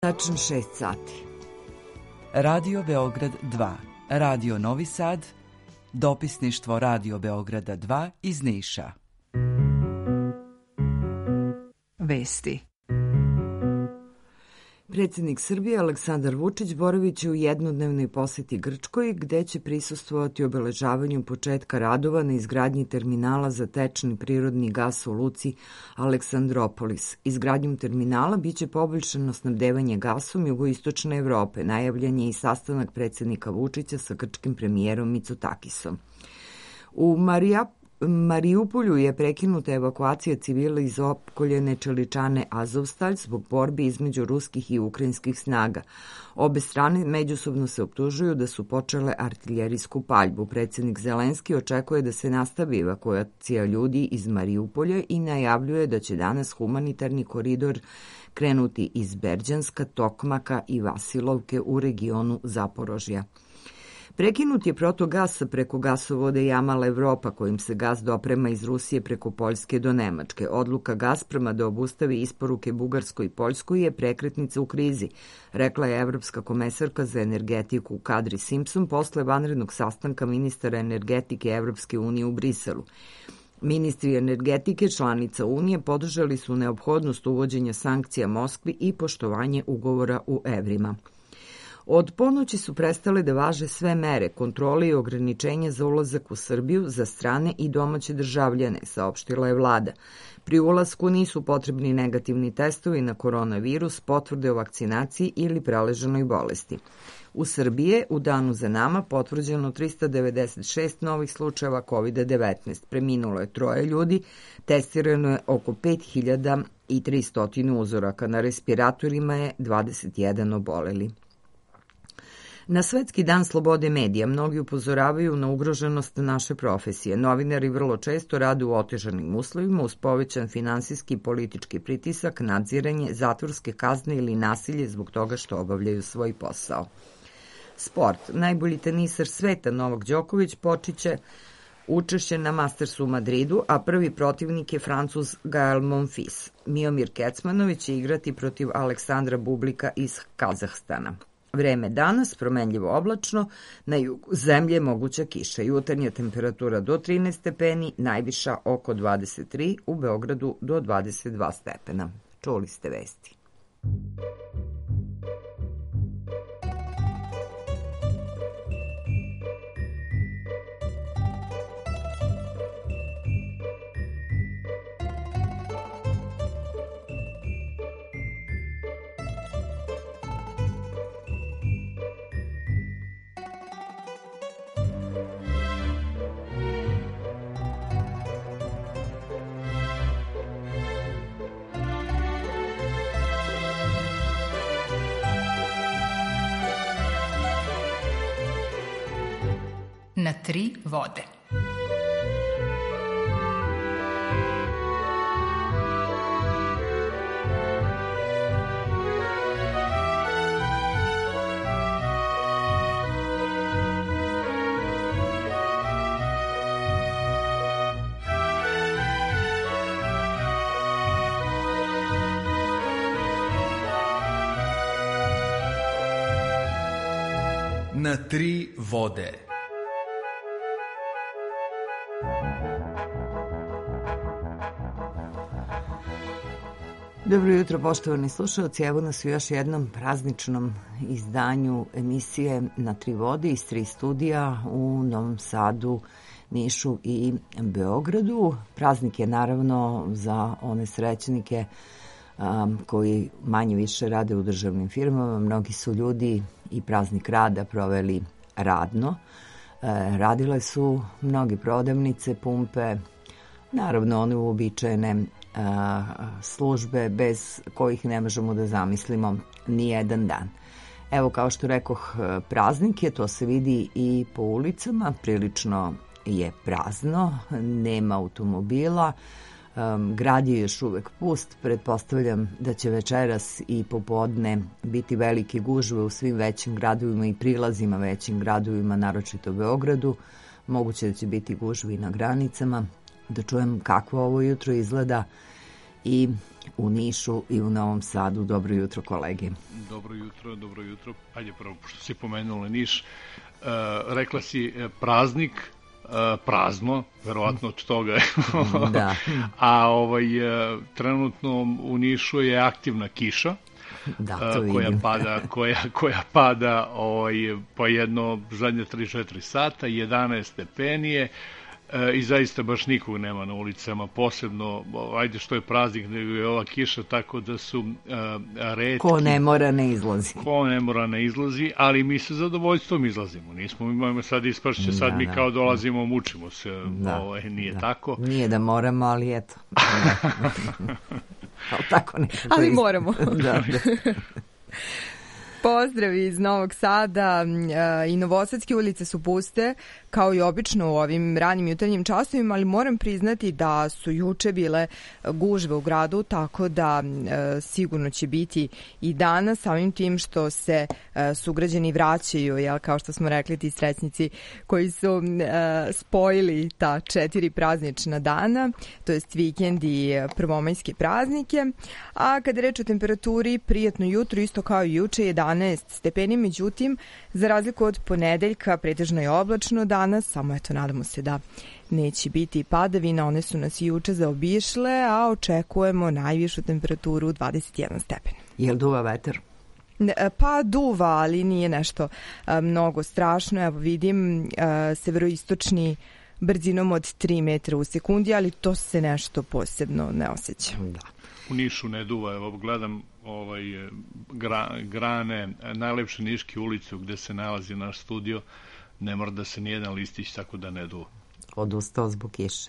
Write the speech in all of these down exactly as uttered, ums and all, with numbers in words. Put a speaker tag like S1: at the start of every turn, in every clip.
S1: Tačno šest sati.
S2: Radio Beograd dva, Radio Novi Sad, dopisništvo Radio Beograda dva iz Niša.
S1: Vesti. Predsjednik Srbije Aleksandar Vučić boraviće u jednodnevnoj poseti Grčkoj, gde će prisustvovati obeležavanju početka radova na izgradnji terminala za tečni prirodni gas u luci Aleksandropolis. Izgradnjom terminala biće poboljšano snabdevanje gasom jugoistočne Evrope. Najavljen je i sastanak predsjednika Vučića sa grčkim premijerom Mitsotakisom. U Marija Mariupolju je prekinuta evakuacija civila iz opkoljene čeličane Azovstalj zbog borbi između ruskih i ukrajinskih snaga. Obe strane međusobno se optužuju da su počele artiljerijsku paljbu. Predsjednik Zelenski očekuje da se nastavi evakuacija ljudi iz Mariupolja i najavljuje da će danas humanitarni koridor krenuti iz Berđanska, Tokmaka i Vasilovke u regionu Zaporožja. Prekinut je protok gasa preko gasovode Jamal Evropa, kojim se gas doprema iz Rusije preko Poljske do Nemačke. Odluka Gazproma da obustavi isporuke Bugarskoj i Poljskoj je prekretnica u krizi, rekla je evropska komesarka za energetiku Kadri Simpson posle vanrednog sastanka ministara energetike Evropske unije u Briselu. Ministri energetike članica Unije podržali su neophodnost uvođenja sankcija Moskvi i poštovanje ugovora u evrima. Od ponoći su prestale da važe sve mere, kontrole i ograničenja za ulazak u Srbiju za strane i domaće državljane, saopštila je vlada. Pri ulasku nisu potrebni negativni testovi na koronavirus, potvrde o vakcinaciji ili preleženoj bolesti. U Srbiji je u danu za nama potvrđeno trista devedeset šest novih slučajeva kovid devetnaest. Preminulo je troje ljudi, testirano je oko pet hiljada tristo uzoraka, na respiratorima je dvadeset jedan oboleli. Na Svetski dan slobode medija mnogi upozoravaju na ugroženost naše profesije. Novinari vrlo često rade u otežanim uslovima uz povećan finansijski i politički pritisak, nadziranje, zatvorske kazne ili nasilje zbog toga što obavljaju svoj posao. Sport. Najbolji tenisar sveta Novak Đoković počiće učešće na Mastersu u Madridu, a prvi protivnik je Francuz Gael Monfils. Miomir Kecmanović će igrati protiv Aleksandra Bublika iz Kazahstana. Vreme danas, promenljivo oblačno, na jugu zemlje moguća kiša. Jutarnja temperatura do trinaest stepeni, najviša oko dvadeset tri, u Beogradu do dvadeset dva stepena. Čuli ste vesti.
S3: Na tri vode.
S4: Na tri vode.
S1: Dobro jutro, poštovani slušalci. Evo nas u još jednom prazničnom izdanju emisije Na tri vode iz tri studija u Novom Sadu, Nišu i Beogradu. Praznik je naravno za one srećnike um, koji manje više rade u državnim firmama. Mnogi su ljudi i praznik rada proveli radno. E, radile su mnogi prodavnice, pumpe, naravno one uobičajene a, službe bez kojih ne možemo da zamislimo ni jedan dan. Evo, kao što rekoh, praznik je, to se vidi i po ulicama, prilično je prazno, nema automobila, um, grad je još uvek pust, pretpostavljam da će večeras i popodne biti velike gužve u svim većim gradovima i prilazima većim gradovima, naročito Beogradu, moguće da će biti gužve i na granicama. Da čujem kako ovo jutro izgleda i u Nišu i u Novom Sadu. Dobro jutro, kolege.
S5: Dobro jutro, dobro jutro. Ajde, prvo, pošto si pomenula Niš, uh, rekla si praznik, uh, prazno, verovatno od toga.
S1: Da.
S5: A ovaj, uh, trenutno u Nišu je aktivna kiša.
S1: Da, to vidim.
S5: koja pada, koja, koja pada ovaj, po jedno zadnje tri četiri sata, jedanaest stepenije, e, i zaista baš nikog nema na ulicama, posebno, ajde što je praznik, nego je ova kiša, tako da su e, retki.
S1: Ko ne mora ne izlazi.
S5: Ko ne mora ne izlazi, ali mi sa zadovoljstvom izlazimo. Nismo, imamo sad ispašće, sad
S1: da,
S5: mi
S1: da.
S5: kao dolazimo, mučimo se,
S1: da,
S5: ovaj, nije
S1: da.
S5: tako.
S1: Nije da moramo, ali eto. Ali tako nekako.
S6: Ali
S1: iz...
S6: moramo.
S1: Da, da.
S6: Pozdrav iz Novog Sada. I novosadske ulice su puste, kao i obično u ovim ranim jutarnjim časovima, ali moram priznati da su juče bile gužve u gradu, tako da e, sigurno će biti i danas, samim tim što se e, sugrađani vraćaju, jel, kao što smo rekli, ti srećnici koji su e, spojili ta četiri praznična dana, to jest vikend i prvomajske praznike. A kada reč o temperaturi, prijatno jutro, isto kao i juče, jedanaest stepeni, međutim, za razliku od ponedeljka, pretežno je oblačno danas, samo eto, nadamo se da neće biti padavina, one su nas i juče zaobišle, a očekujemo najvišu temperaturu dvadeset jedan stepen.
S1: Jel duva vetar?
S6: Pa duva, ali nije nešto a, mnogo strašno. Evo vidim a, severoistočni brzinom od tri metra u sekundi, ali to se nešto posebno ne osjeća.
S1: Da.
S5: U Nišu ne duva, evo gledam ovaj, gra, grane, najlepše niške ulice gde se nalazi naš studio, ne mora da se nijedan listić tako da ne duva.
S1: Odustao zbog kiše.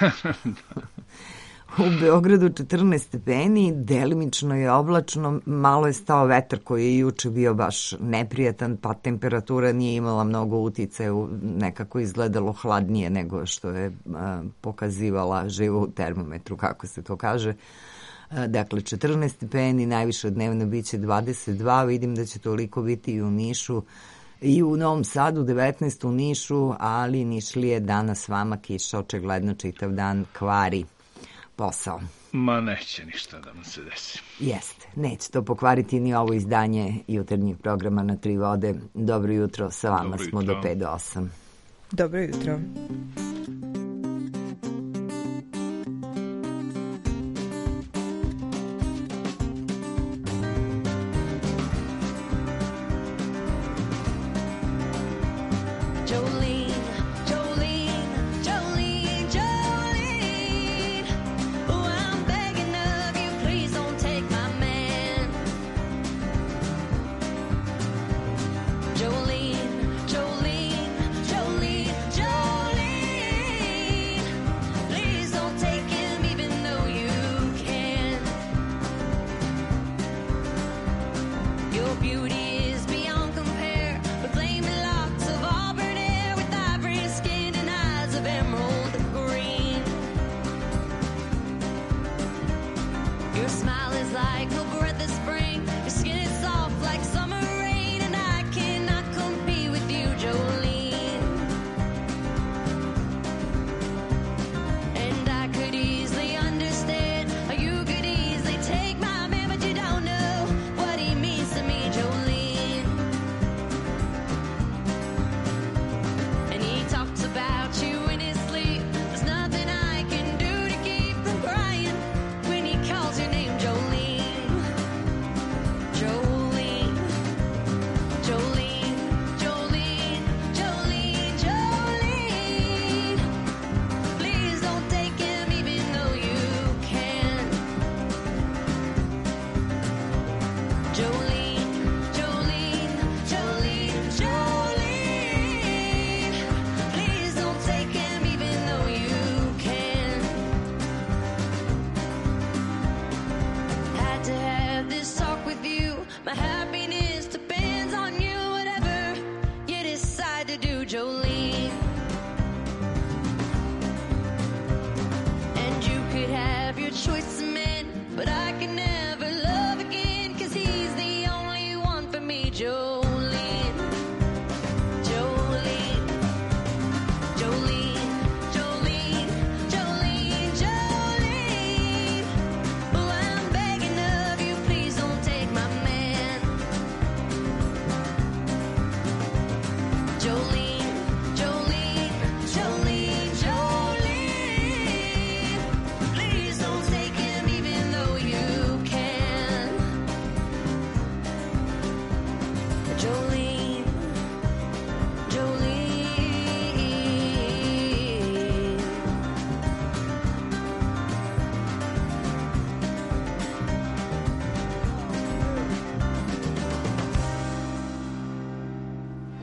S1: U Beogradu četrnaest stepeni, delimično je oblačno, malo je stao vetar koji je juče bio baš neprijatan, pa temperatura nije imala mnogo uticaja, nekako izgledalo hladnije nego što je a, pokazivala živo u termometru, kako se to kaže. A, dakle, četrnaest stepeni, najviše dnevno biće dvadeset dva, vidim da će toliko biti i u Nišu, i u Novom Sadu, devetnaest u Nišu, ali Nišlije danas vama kiša očigledno čitav dan kvari posao.
S5: Ma neće ništa da nam se desi.
S1: Jeste, neće to pokvariti ni ovo izdanje jutarnjeg programa Na tri vode. Dobro jutro, sa vama
S5: Dobro
S1: smo
S5: jutro.
S1: do pet do osam.
S6: Dobro jutro.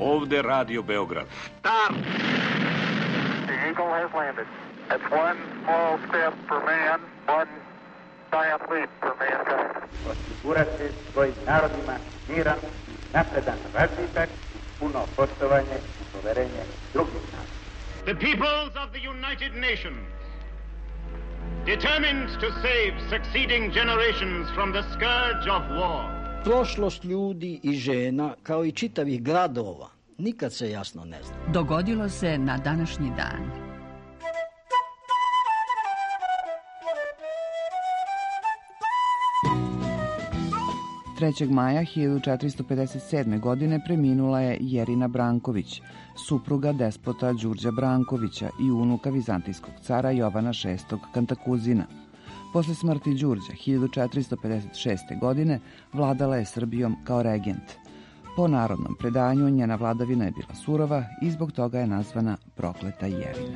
S7: Ovde Radio Beograd.
S8: Start! The Eagle has landed. That's one small step for man, one giant leap for mankind.
S9: Osigurati svojim narodima miran, napredan razvitak, puno poštovanje i poverenje drugih naroda.
S8: The peoples of the United Nations, determined to save succeeding generations from the scourge of war.
S10: Prošlost ljudi i žena, kao i čitavih gradova, nikad se jasno ne zna.
S11: Dogodilo se na današnji dan.
S2: trećeg maja hiljadu četiristo pedeset sedme. godine preminula je Jerina Branković, supruga despota Đurđa Brankovića i unuka vizantijskog cara Jovana šestog Kantakuzina. Posle smrti Đurđa hiljadu četiristo pedeset šeste. godine vladala je Srbijom kao regent. Po narodnom predanju njena vladavina je bila surova i zbog toga je nazvana Prokleta Jerina.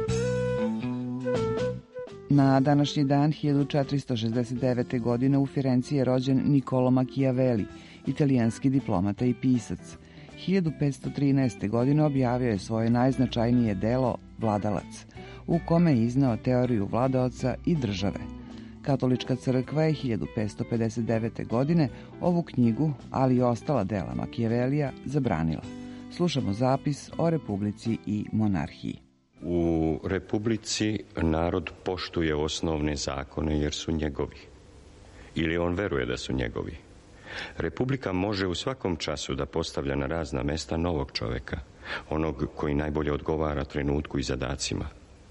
S2: Na današnji dan hiljadu četiristo šezdeset devete. godine u Firenci je rođen Niccolo Machiavelli, italijanski diplomata i pisac. hiljadu petsto trinaeste. godine objavio je svoje najznačajnije delo Vladalac, u kome je izneo teoriju vladaoca i države. Katolička crkva je hiljadu petsto pedeset devete. godine ovu knjigu, ali i ostala dela Machiavellija, zabranila. Slušamo zapis o Republici i monarhiji.
S12: U Republici narod poštuje osnovne zakone jer su njegovi. Ili on veruje da su njegovi. Republika može u svakom času da postavlja na razna mesta novog čoveka, onog koji najbolje odgovara trenutku i zadacima.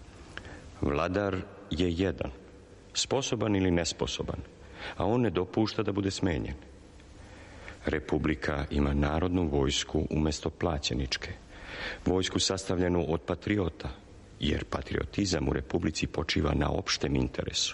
S12: Vladar je jedan, sposoban ili nesposoban, a on ne dopušta da bude smenjen. Republika ima narodnu vojsku umesto plaćeničke. Vojsku sastavljenu od patriota, jer patriotizam u Republici počiva na opštem interesu.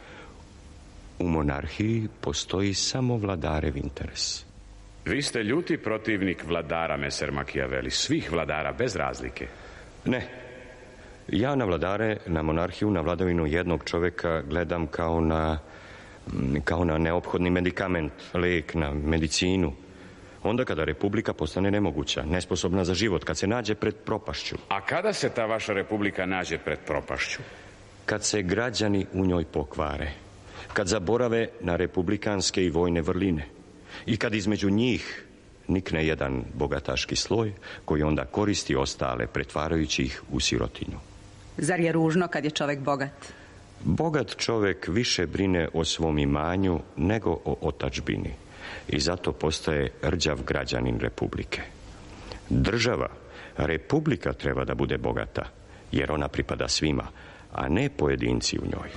S12: U monarhiji postoji samo vladarev interes.
S7: Vi ste ljuti protivnik vladara, meser Machiavelli, svih vladara bez razlike.
S12: Ne. Ja na vladare, na monarhiju, na vladavinu jednog čoveka gledam kao na, kao na neophodni medikament, lek, na medicinu. Onda kada Republika postane nemoguća, nesposobna za život, kad se nađe pred propašću.
S7: A kada se ta vaša Republika nađe pred propašću?
S12: Kad se građani u njoj pokvare, kad zaborave na republikanske i vojne vrline i kad između njih nikne jedan bogataški sloj koji onda koristi ostale, pretvarajući ih u sirotinju.
S11: Zar je ružno kad je čovek bogat?
S12: Bogat čovek više brine o svom imanju nego o otadžbini. I zato postaje rđav građanin Republike. Država, Republika treba da bude bogata, jer ona pripada svima, a ne pojedinci u njoj.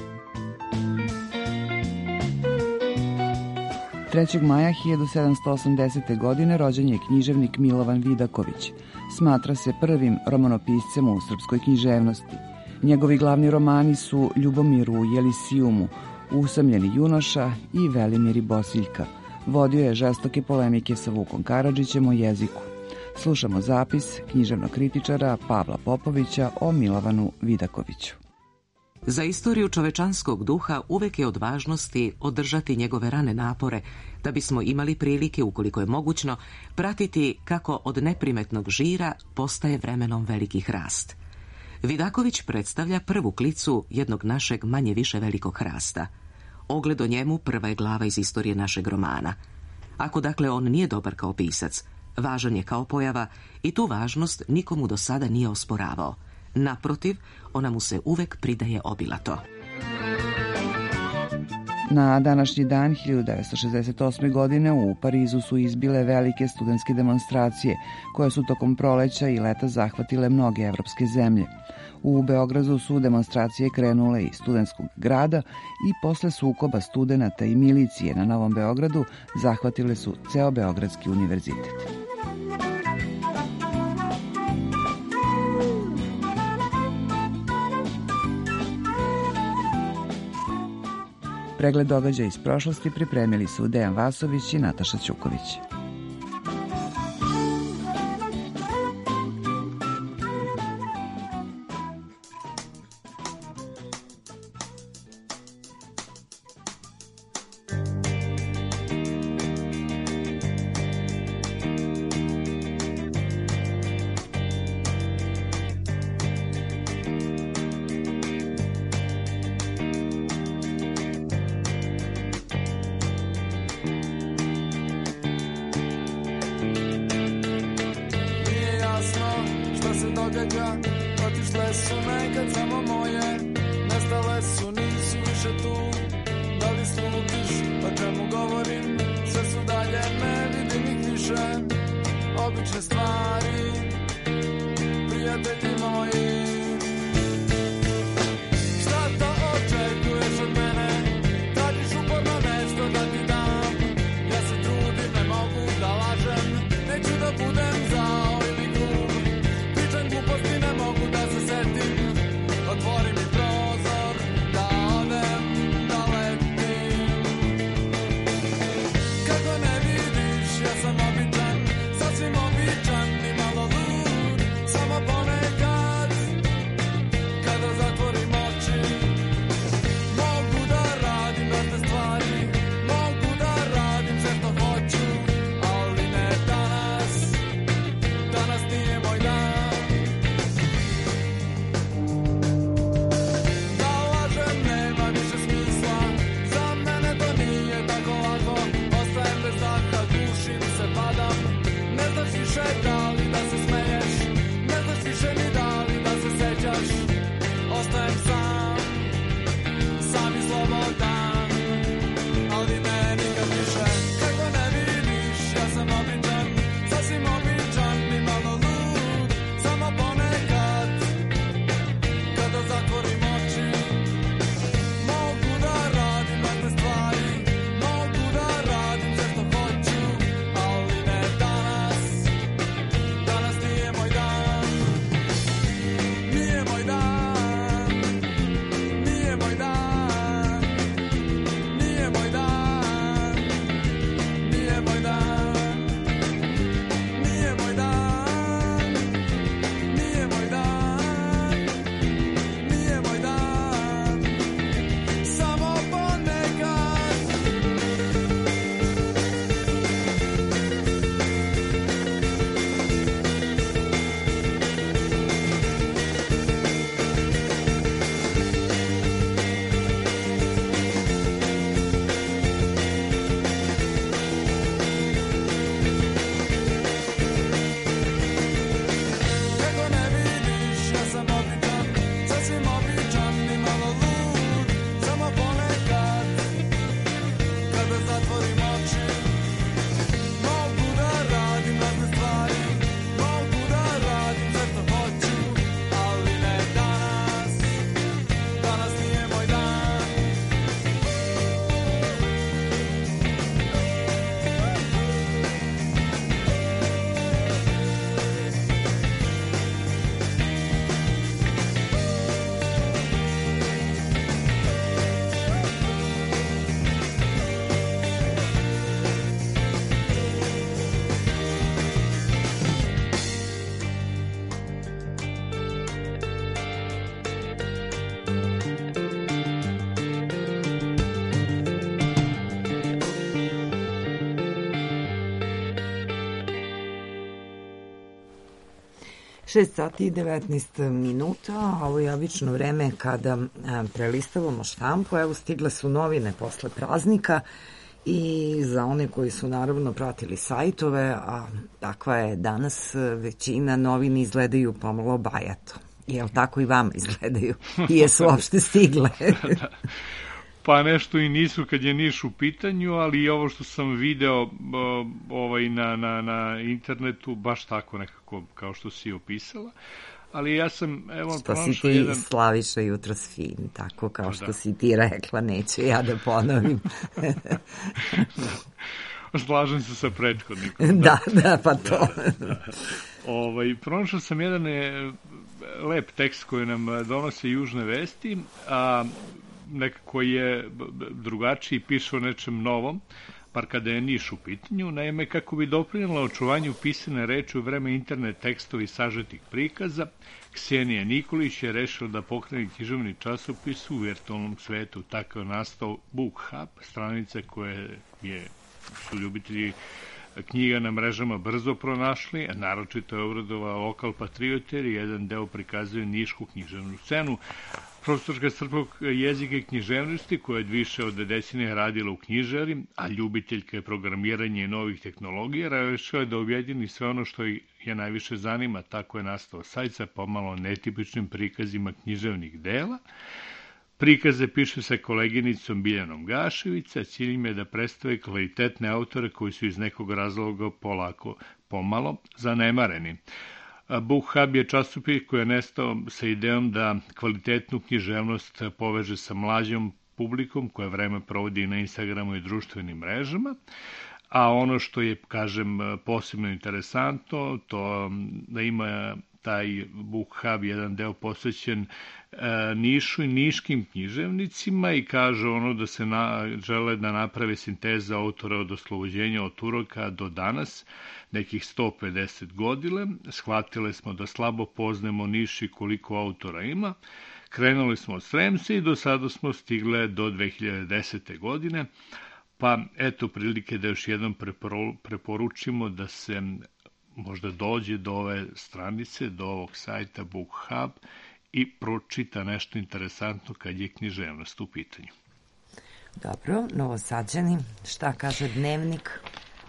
S2: trećeg maja hiljadu sedamsto osamdesete. godine rođen je književnik Milovan Vidaković. Smatra se prvim romanopiscem u srpskoj književnosti. Njegovi glavni romani su Ljubomir u Jelisijumu, Usamljeni junoša i Velimir i Bosiljka. Vodio je žestoke polemike sa Vukom Karadžićem o jeziku. Slušamo zapis književnog kritičara Pavla Popovića o Milovanu Vidakoviću.
S13: Za istoriju čovečanskog duha uvek je od važnosti održati njegove rane napore, da bismo imali prilike, ukoliko je mogućno, pratiti kako od neprimetnog žira postaje vremenom veliki hrast. Vidaković predstavlja prvu klicu jednog našeg manje više velikog hrasta. Ogled o njemu prva je glava iz istorije našeg romana. Ako dakle on nije dobar kao pisac, važan je kao pojava i tu važnost nikomu do sada nije osporavao. Naprotiv, ona mu se uvek pridaje obilato.
S2: Na današnji dan hiljadu devetsto šezdeset osme. godine u Parizu su izbile velike studentske demonstracije koje su tokom proleća i leta zahvatile mnoge evropske zemlje. U Beogradu su demonstracije krenule iz studentskog grada i posle sukoba studenata i milicije na Novom Beogradu zahvatile su ceo Beogradski univerzitet. Pregled događaja iz prošlosti pripremili su Dejan Vasović i Nataša Ćuković.
S14: leđa, otišle su nekad samo moje, nestale su, nisu više tu. Da li slutiš o čemu govorim, sve su dalje, ne vidim ih više. Obične stvari, prijatelji moji. Šta to očekuješ od mene? Tražiš uporno nešto da ti dam. Ja se trudim, ne mogu da lažem. Neću da budem zao ili grub. Pričam gluposti, ne mogu da se setim. Otvori mi prozor, da odem, da letim. Kako ne vidiš, ja sam običan, sasvim običan i malo lud. Samo ponekad, kada zatvorim oči, mogu da radim razne stvari, mogu da radim sve što hoću, ali ne danas, danas nije moj dan. Da lažem nema više smisla, za mene to nije tako lako, ostajem bez daha, dušim se, padam, ne znaš više da li da se smeješ, ne znaš više ni da li da se sećaš, ostajem sam, sam i slobodan, ali ne nikad više. Kako ne vidiš, ja sam običan, sasvim običan i malo lud, samo ponekad, kada zatvorim oči, mogu da radim razne stvari, mogu da radim sve što hoću, ali ne danas, danas nije moj dan, nije moj dan, nije moj dan, nije moj dan, nije moj dan, nije moj dan, nije moj dan, nije moj dan, samo ponekad. Kako ne vidiš, ja sam običan, sasvim običan i malo lud, samo ponekad, kada zatvorim oči, mogu da radim razne stvari, mogu da radim sve što hoću, ali ne danas, danas nije moj dan.
S1: šest sati i devetnaest minuta, a ovo je obično vreme kada a, prelistavamo štampu. Evo, stigle su novine posle praznika i za one koji su naravno pratili sajtove, a takva je danas, većina novina izgledaju pomalo bajato. Jel tako i vama izgledaju? I jesu uopšte stigle?
S5: Da. Pa nešto i nisu kad je Niš u pitanju, ali i ovo što sam video ovaj, na, na, na internetu, baš tako nekako kao što si opisala. Ali ja sam, evo,
S1: što si ti, jedan... Slaviša, jutros fin, tako kao što da. si ti rekla, neću ja da ponovim.
S5: Slažem se sa prethodnikom.
S1: Da, da, da pa to.
S5: Da, da. Ovaj, pronašao sam jedan je, lep tekst koji nam donose Južne vesti, a nekako je drugačiji, piše o nečem novom, par kada je Niš u pitanju. Naime, kako bi doprinjela očuvanju pisane reči u vreme internet tekstovi sažetih prikaza, Ksenija Nikolić je rešila da pokrene književni časopis u virtualnom svetu. Tako je nastao BookHub, stranica koje je, su ljubitelji knjiga na mrežama brzo pronašli, a naročito je obradovao Lokal patrioter i jedan deo prikazuje nišku književnu scenu. Profesorka srpskog jezika i književnosti, koja je više od decenije radila u knjižari, a ljubiteljka je programiranja i novih tehnologija, rešila je da objedini sve ono što je najviše zanima. Tako je nastao sajt sa pomalo netipičnim prikazima književnih dela. Prikaze piše sa koleginicom Biljanom Gašević, a cilj im je da predstave kvalitetne autore koji su iz nekog razloga polako, pomalo zanemareni. Book Hub je časopis koji je nestao sa idejom da kvalitetnu književnost poveže sa mlađom publikom koja vreme provodi na Instagramu i društvenim mrežama, a ono što je, kažem, posebno interesantno, to da ima taj Book Hub jedan deo posvećen e, Nišu i niškim književnicima i kaže ono da se na, žele da naprave sinteza autora od oslobođenja od Turaka do danas, nekih sto pedeset godina. Shvatile smo da slabo poznemo Niš i koliko autora ima. Krenuli smo od Sremca i do sada smo stigle do dve hiljade desete. godine, pa eto prilike da još jednom preporučimo da se možda dođe do ove stranice, do ovog sajta Book Hub i pročita nešto interesantno kad je književnost u pitanju.
S1: Dobro, Novosađani, šta kaže Dnevnik?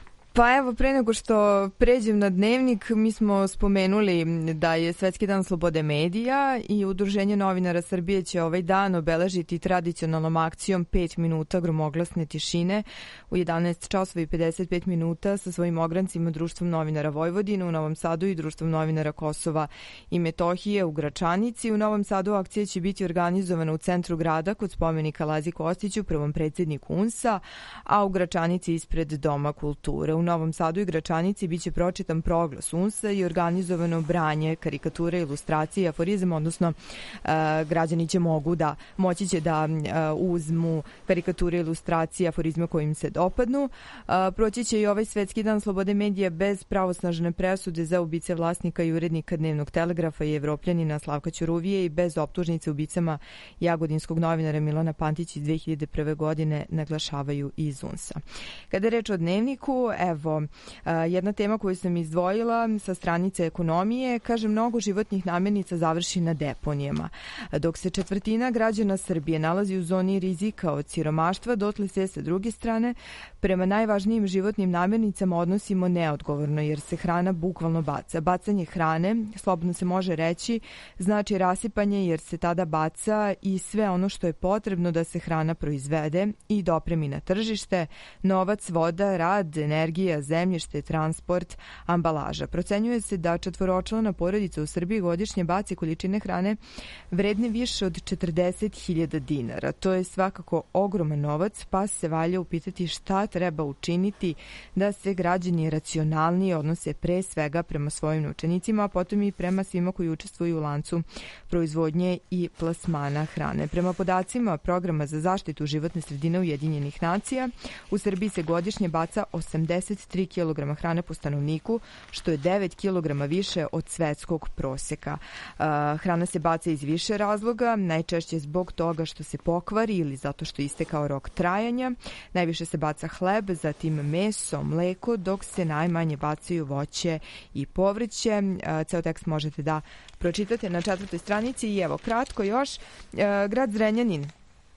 S6: Pa evo, pre nego što pređem na Dnevnik, mi smo spomenuli da je Svetski dan slobode medija i Udruženje novinara Srbije će ovaj dan obeležiti tradicionalnom akcijom pet minuta gromoglasne tišine u jedanaest časova i pedeset pet minuta sa svojim ograncima Društvom novinara Vojvodine u Novom Sadu i Društvom novinara Kosova i Metohije u Gračanici. U Novom Sadu akcija će biti organizovana u centru grada kod spomenika Lazi Kostiću, prvom predsjedniku U N S A, a u Gračanici ispred Doma kulture. U Novom Sadu i Gračanici biće pročitan proglas U N S A i organizovano branje karikature, ilustracije i aforizama, odnosno uh, građani će mogu da, moći će da uh, uzmu karikature, ilustracije, aforizme kojim se dopadnu. Uh, proći će i ovaj Svetski dan slobode medija bez pravosnažne presude za ubice vlasnika i urednika Dnevnog telegrafa i Evropljanina Slavka Ćuruvije i bez optužnice ubicama jagodinskog novinara Milana Pantića iz dve hiljade prve. godine, naglašavaju iz U N S A. Kada je reč o Dnevniku, evo, jedna tema koju sam izdvojila sa stranice ekonomije, kaže, mnogo životnih namirnica završi na deponijama. Dok se četvrtina građana Srbije nalazi u zoni rizika od siromaštva, dotle se sa druge strane prema najvažnijim životnim namirnicama odnosimo neodgovorno, jer se hrana bukvalno baca. Bacanje hrane, slobodno se može reći, znači rasipanje, jer se tada baca i sve ono što je potrebno da se hrana proizvede i dopremi na tržište: novac, voda, rad, energija, zemljište, transport, ambalaža. Procenjuje se da četvoročlana porodica u Srbiji godišnje baci količine hrane vredne više od četrdeset hiljada dinara. To je svakako ogroman novac, pa se valja upitati šta treba učiniti da se građani racionalnije odnose pre svega prema svojim učenicima, a potom i prema svima koji učestvuju u lancu proizvodnje i plasmana hrane. Prema podacima Programa za zaštitu životne sredine Ujedinjenih nacija, u Srbiji se godišnje baca osamdeset tri kilograma hrane po stanovniku, što je devet kilograma više od svetskog proseka. Hrana se baca iz više razloga, najčešće zbog toga što se pokvari ili zato što istekao rok trajanja. Najviše se baca hleb, zatim meso, mleko, dok se najmanje bacaju voće i povrće. Ceo tekst možete da pročitate na četvrtoj stranici. I evo, kratko još, grad Zrenjanin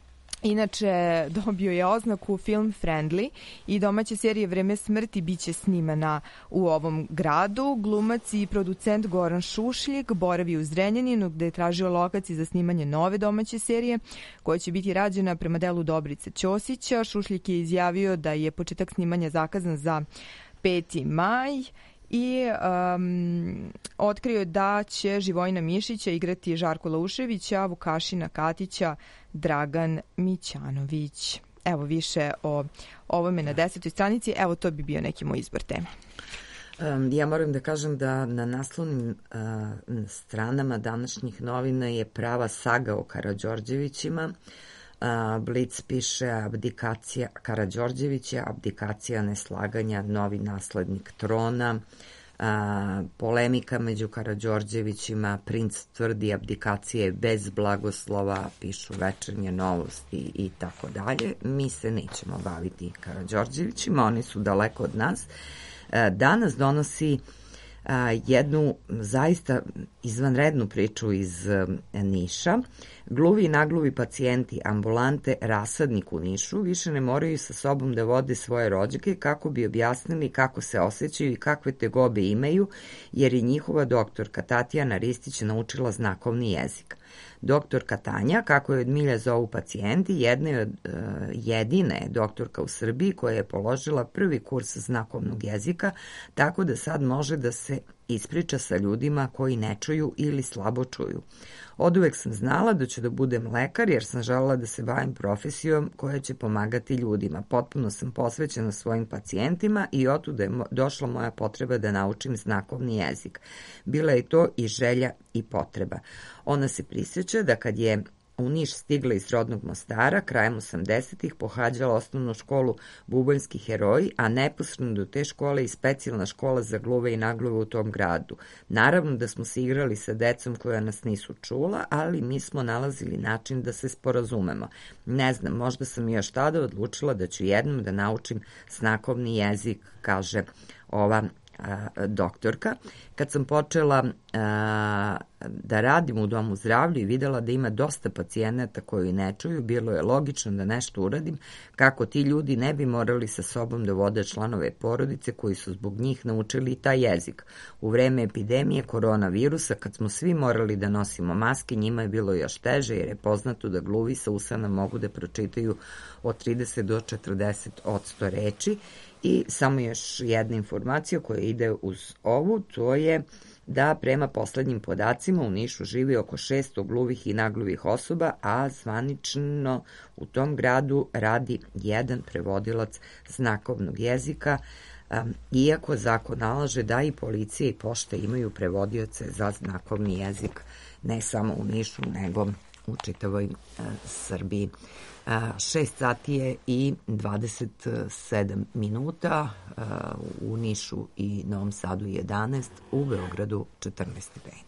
S6: inače dobio je oznaku Film Friendly i domaća serija Vreme smrti biće snimana u ovom gradu. Glumac i producent Goran Šušljik boravi u Zrenjaninu, gde je tražio lokaciju za snimanje nove domaće serije koja će biti rađena prema delu Dobrice Ćosića. Šušljik je izjavio da je početak snimanja zakazan za peti maj i um, otkrio da će Živojina Mišića igrati Žarko Laušević, a Vukašina Katića Dragan Mićanović. Evo više o ovome na desetoj stranici. Evo, to bi bio neki moj izbor tema.
S1: Um, ja moram da kažem da na naslovnim uh, stranama današnjih novina je prava saga o Karađorđevićima. Uh, Blic piše abdikacija Karađorđevića, abdikacija neslaganja, novi naslednik trona, uh, polemika među Karađorđevićima, princ tvrdi abdikacija je bez blagoslova, pišu Večernje novosti i tako dalje. Mi se nećemo baviti Karađorđevićima, oni su daleko od nas. danas donosi jednu zaista izvanrednu priču iz Niša. Gluvi i nagluvi pacijenti ambulante Rasadnik u Nišu više ne moraju sa sobom da vode svoje rođake kako bi objasnili kako se osjećaju i kakve tegobe imaju, jer je njihova doktorka Tatjana Ristić naučila znakovni jezik. Doktorka Tanja, kako je od milja zovu pacijenti, jedna je od uh, jedine doktorka u Srbiji koja je položila prvi kurs znakovnog jezika, tako da sad može da se ispriča sa ljudima koji ne čuju ili slabo čuju. Oduvek sam znala da ću da budem lekar jer sam želela da se bavim profesijom koja će pomagati ljudima. Potpuno sam posvećena svojim pacijentima i otuda je došla moja potreba da naučim znakovni jezik. Bila je to i želja i potreba. Ona se prisjeća da kad je u Niš stigla iz rodnog Mostara, krajem osamdesetih pohađala osnovnu školu Bubanjski heroji, a neposredno do te škole i specijalna škola za gluve i nagluve u tom gradu. Naravno da smo se igrali sa decom koja nas nisu čula, ali mi smo nalazili način da se sporazumemo. Ne znam, možda sam još tada odlučila da ću jednom da naučim znakovni jezik, kaže ova doktorka. Kad sam počela a, da radim u domu zdravlja i videla da ima dosta pacijenata koji ne čuju, bilo je logično da nešto uradim kako ti ljudi ne bi morali sa sobom da vode članove porodice koji su zbog njih naučili taj jezik. U vreme epidemije koronavirusa, kad smo svi morali da nosimo maske, njima je bilo još teže jer je poznato da gluvi sa usana mogu da pročitaju od trideset do četrdeset odsto reči. I samo još jedna informacija koja ide uz ovu, to je da prema poslednjim podacima u Nišu živi oko šesto gluvih i nagluvih osoba, a zvanično u tom gradu radi jedan prevodilac znakovnog jezika, iako zakon nalaže da i policija i pošta imaju prevodioce za znakovni jezik, ne samo u Nišu, nego u čitavoj Srbiji. šest sati je i dvadeset sedam minuta, u Nišu i Novom Sadu jedanaest, u Beogradu četrnaest stepeni.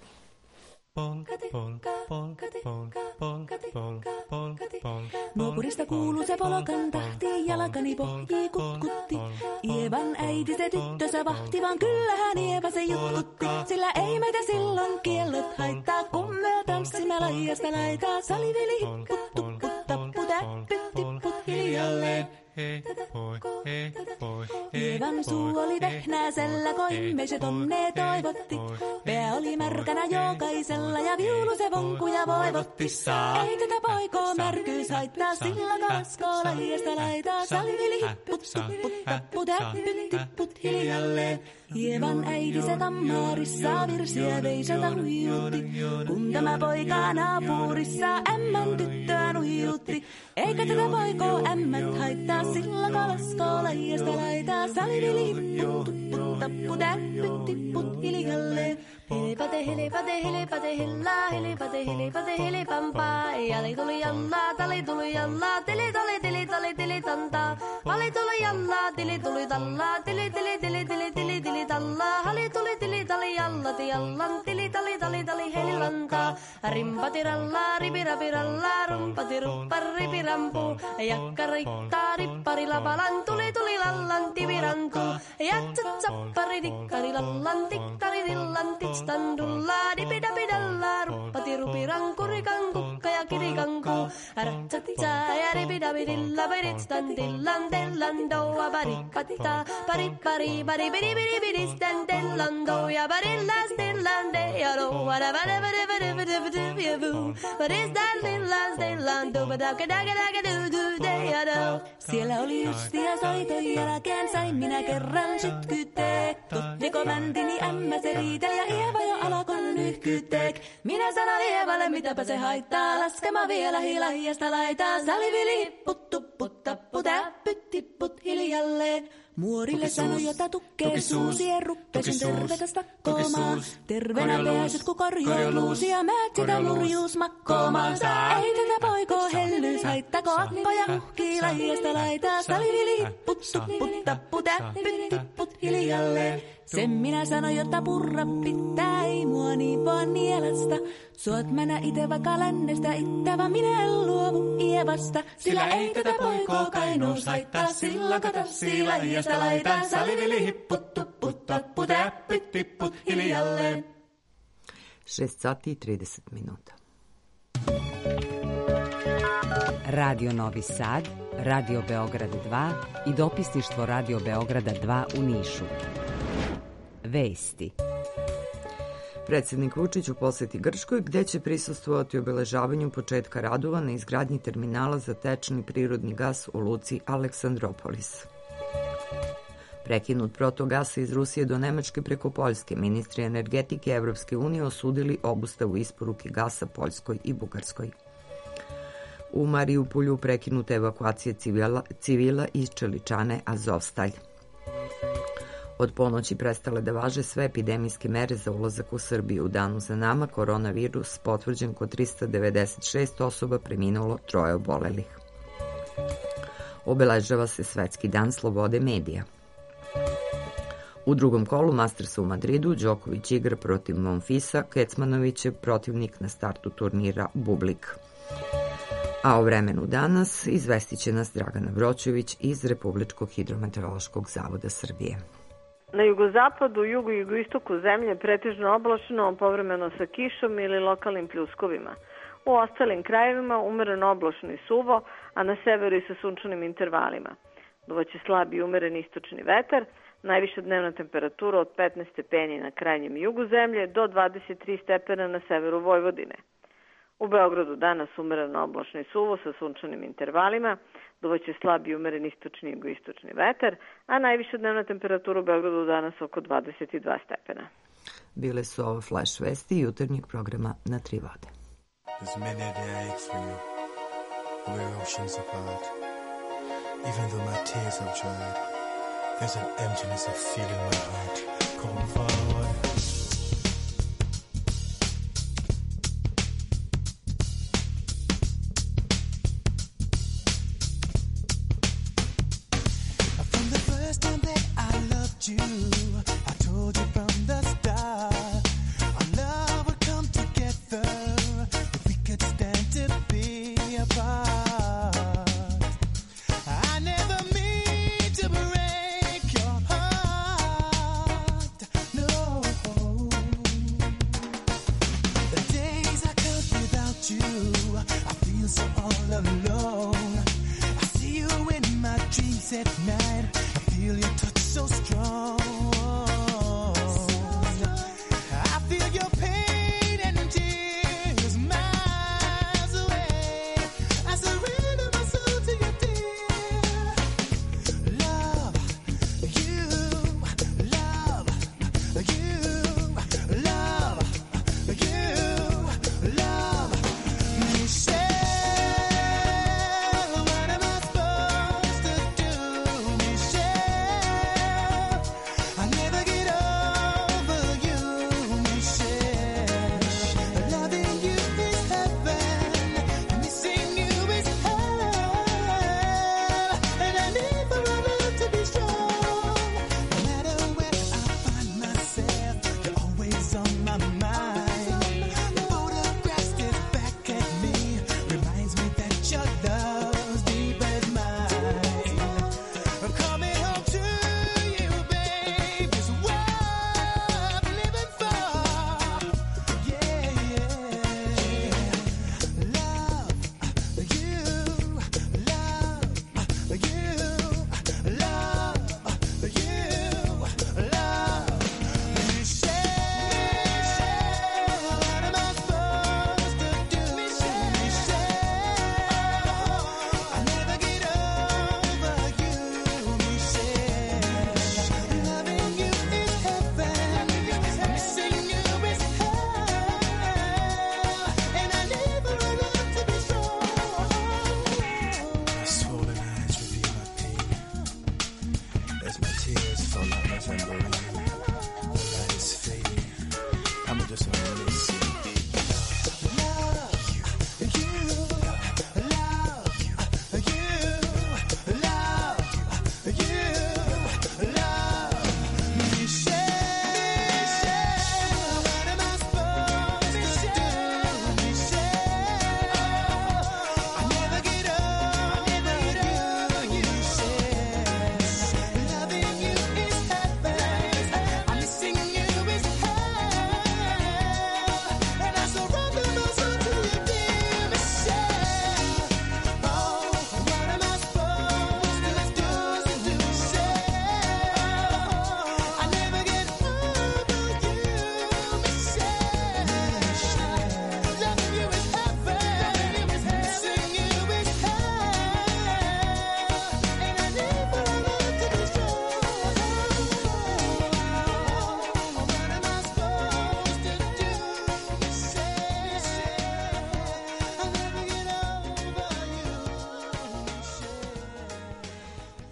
S15: Nuopurista kuuluu se polokan tahti, jalkani pohjii kutkutti. Ievan äiti se tyttönsä vahti, vaan kyllähän Ieva se jutkutti. Sillä ei meitä silloin kiellot haittaa, kun me tanssimme laijasta laitaa. Saliveli hipput, tupput, tapput, äppyt, tipput hiljalleen. Hei, hoi, hei, hoi, Ievan suu oli vehnäisellä, koimme se tonne toivotti. Pää oli märkänä jokaisella ja viulu se vonkuja voivotti. Ei tätä poikoo märkyys haittaa, sillä kaskoo laijasta laitaa. Saliveli hipput, tupput, tapput, äppyt, tipput hiljalleen. Ievan äiti se kammarissa virsiä veisalta huijutti. Kun tämä poika naapurissa ämmän tyttöä nuijutti. Eikä tätä poikoo ämmät haittaa, sillä kalaskoo laijasta laitaa. Saliveli hipput, tupput, tapput, äppyt, tipput hiljalleen. Helepate, helepate, helepate, hellaa, helepate, helepate, helepampaa. Jali tuli jallaa, tali tuli jallaa, tili tali, tili tali, tili tantaa. Pali tuli jallaa, tili tuli tallaa, tili tili tili tili tili tili tallaa. Hali tuli tili tali jallati jallan, tili tali tali tali helilantaa. Rimpati rallaa, ripirapi rallaa, rumpati ruppar ripirampu. Jakka riittaa, rippari lapalan, tuli tuli lallan, tivirantu. Jatsat sappari, dikkari lallan, tikkari dillan, tits. Standulla dipidapidalla ruppati rupiranku rikanku kaya kirikanku ratsatsa ja ripidapidilla piritstandillan dellandoa paripatta paripari paripiripiripiristandellando ja parillastillande ja roa siellä oli justia soiton jälkeen sain minä kerran sytkytek joko mäntini ämmä se riitel ja Ieva jo alakon nyhkytek. Minä sanon Ievalle mitäpä se haittaa, laskema vielä hilahiasta laitaa. Salivili hipput, tupput, tapput, äppyt, tipput hiljalleen. Muorille sanoi, jota tukkee suusien ruppesin tervetä stakkoomaan. Terveenä pääsyt ku korjoiluusi ja määt sitä nurjuus makkoomaan. Ei tätä poikoo hellyys haittako akkoja huhkii lajiasta laitaa. Salivili hipput, tupput, tapput, äppyt, tipput hiljalleen. Sen minä sanoin, jotta purra pitää, ei mua niin vaan nielästä. Suot mennä ite vaikka lännestä ittävä, minä en luovu Ievasta. Sillä ei tätä poikoo kainuus haittaa, sillä kato siilajasta laitaa. Salivili hipput, tupput. jälleen.
S1: šest sati i trideset minuta.
S16: Radio Novi Sad, Radio Beograd dva i dopisništvo Radio Beograda dva u Nišu. Vesti.
S1: Predsjednik Vučić u poseti Grčkoj, gde će prisustvovati obeležavanju početka radova na izgradnji terminala za tečni prirodni gas u luci Aleksandropolis. Prekinut protok gasa iz Rusije do Nemačke preko Poljske, ministri energetike Evropske unije osudili obustavu isporuke gasa Poljskoj i Bugarskoj. U Marijupolju prekinuta evakuacija civila, civila iz Čeličane Azovstalj. Od ponoći prestale da važe sve epidemijske mere za ulazak u Srbiju. U danu za nama koronavirus potvrđen kod trista devedeset šest osoba, preminulo troje obolelih. Obeležava se Svetski dan slobode medija. U drugom kolu Mastersa u Madridu Đoković igra protiv Monfisa, Kecmanović je protivnik na startu turnira Bublik. A o vremenu danas izvestit će nas Dragana Vroćević iz Republičkog hidrometeorološkog zavoda Srbije.
S17: Na jugozapadu, jugu i jugoistoku zemlje pretežno oblačno, povremeno sa kišom ili lokalnim pljuskovima. U ostalim krajevima umereno oblačno i suvo, a na severu i sa sunčanim intervalima. Duvaće slab i umeren istočni vetar, najviša dnevna temperatura od petnaest stepeni na krajnjem jugu zemlje do dvadeset tri stepena na severu Vojvodine. U Beogradu danas umereno oblačno i suvo sa sunčanim intervalima, duvaće slab i umeren istočni i jugoistočni vetar, a najviša dnevna temperatura u Beogradu danas oko dvadeset dva stepena.
S1: Bile su ovo flash vesti jutarnjeg programa na Tri vode.
S18: There's many a day I ache for you, we're oceans apart. Even though my tears have dried, there's an emptiness I feel in my heart. Come forward. From the first time that I loved you, I told you from the start, our love would come together if we could stand to be apart. I never mean to break your heart, no. The days I count without you, I feel so all alone. I see you in my dreams at night, I feel your touch so strong.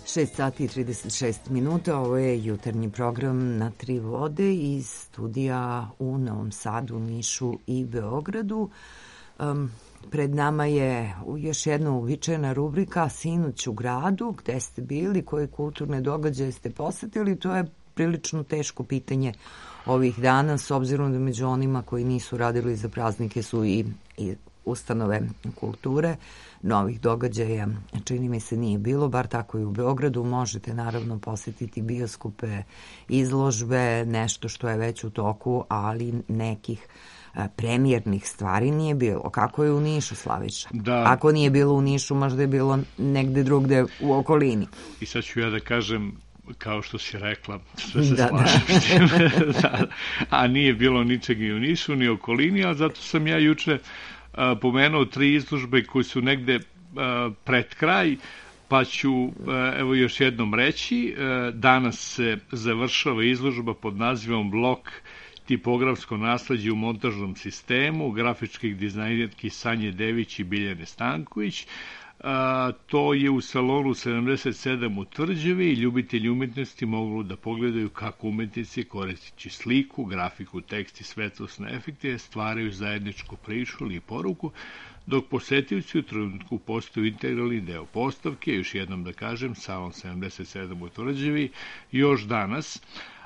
S1: šest sati i trideset šest minuta, ovo je jutarnji program Na tri vode iz studija u Novom Sadu, Nišu i Beogradu. Um, pred nama je još jedna uobičajena rubrika Sinoć u gradu, gde ste bili, koje kulturne događaje ste posetili. To je prilično teško pitanje ovih dana, s obzirom da među onima koji nisu radili za praznike su i, i ustanove kulture. Novih događaja čini mi se nije bilo, bar tako i u Beogradu. Možete naravno posetiti bioskope, izložbe, nešto što je već u toku, ali nekih premijernih stvari nije bilo. Kako je u Nišu, Slaviša?
S5: Da. Ako
S1: nije bilo u Nišu, možda je bilo negde drugde u okolini.
S5: I sad ću ja da kažem, kao što si rekla, sve se da, slažem da. S tim, da, a nije bilo ničeg ni u Nišu, ni u okolini, a zato sam ja juče a, pomenuo tri izložbe koji su negde a, pred kraj, pa ću a, evo još jednom reći, a, danas se završava izložba pod nazivom Blok tipografsko nasleđe u montažnom sistemu, grafičkih dizajnerki Sanje Dević i Biljane Stanković. A, to je u salonu sedamdeset sedam u Tvrđavi i ljubitelji umetnosti mogu da pogledaju kako umetnici koristeći sliku, grafiku, tekst i svetlosne efekte stvaraju zajedničku priču ili poruku, dok posetioci u trenutku postaju integralni deo postavke. Još jednom da kažem, salon sedamdeset sedam u Tvrđavi još danas,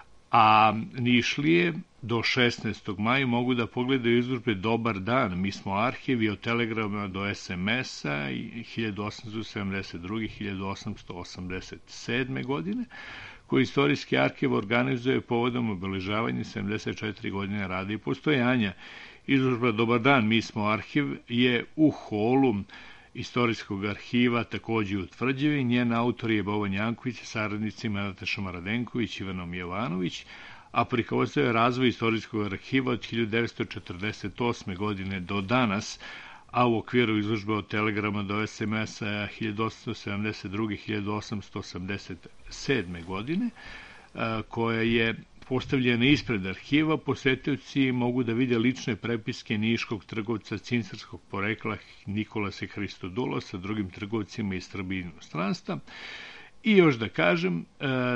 S5: a Nišlije do šesnaestog maja mogu da pogledaju izložbe Dobar dan, mi smo arhivi od telegrama do es em es-a hiljadu osamsto sedamdeset druge. do hiljadu osamsto osamdeset sedme. godine, koji istorijski arhiv organizuje povodom obeležavanja sedamdeset četiri godine rada i postojanja. Izložba Dobar dan, mi smo arhiv je u holu Istorijskog arhiva, takođe u Tvrđavi. Njen autor je Boban Janković, saradnicima Nataša Maradenković i Ivanom Jovanović, a prikazuje razvoj Istorijskog arhiva od hiljadu devetsto četrdeset osme. godine do danas, a u okviru izložbe od telegrama do es em es-a hiljadu osamsto sedamdeset druge. do hiljadu osamsto osamdeset sedme. godine, koja je postavljena ispred arhiva. Posetioci mogu da vide lične prepiske niškog trgovca cinsarskog porekla Nikolasa Hristodula sa drugim trgovcima iz Srbije i inostranstva. I još da kažem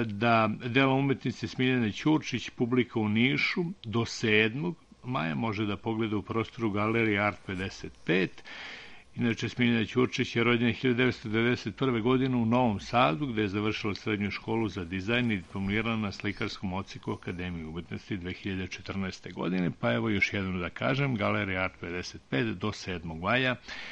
S5: da dela umetnice Smiljane Ćurčić publika u Nišu do sedmog maja može da pogleda u prostoru Galerije Art pedeset pet. Inače, Smiljana Ćurčić je rođena hiljadu devetsto devedeset prve. godine u Novom Sadu, gde je završila srednju školu za dizajn i diplomirala na slikarskom odseku Akademije umetnosti dve hiljade četrnaeste. godine. Pa evo još jednom da kažem, Galerija Art pedeset pet do sedmog maja.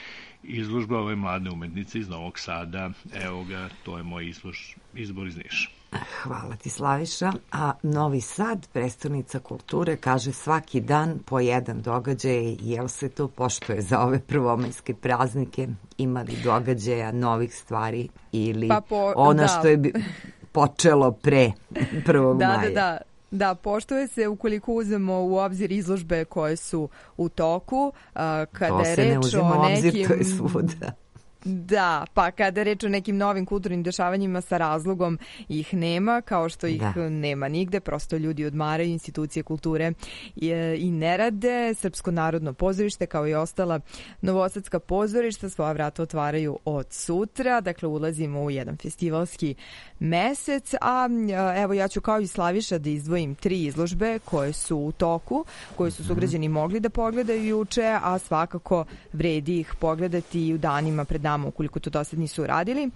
S5: Izložba ove mlade umetnice iz Novog Sada. Evo ga, to je moj izlož, izbor iz Niša.
S1: Hvala ti, Slaviša. A Novi Sad, prestonica kulture, kaže svaki dan po jedan događaj. Jel se to poštuje za ove prvomajske praznike? Ima li događaja, novih stvari ili pa po, ono da. što je počelo pre prvog
S6: da,
S1: maja?
S6: Da, da. Da, poštuje se ukoliko uzmemo u obzir izložbe koje su u toku, kada
S1: to
S6: je reč o nekim...
S1: Obzir, to je svuda.
S6: Da, pa kada je reč o nekim novim kulturnim dešavanjima sa razlogom ih nema, kao što ih da. nema nigde, prosto ljudi odmaraju, institucije kulture i, i ne rade. Srpsko narodno pozorište kao i ostala novosadska pozorišta svoja vrata otvaraju od sutra, dakle ulazimo u jedan festivalski mesec, a evo ja ću kao i Slaviša da izdvojim tri izložbe koje su u toku, koje su sugrađani mogli da pogledaju juče, a svakako vredi ih pogledati i u danima pred nama ukoliko to do sad nisu uradili.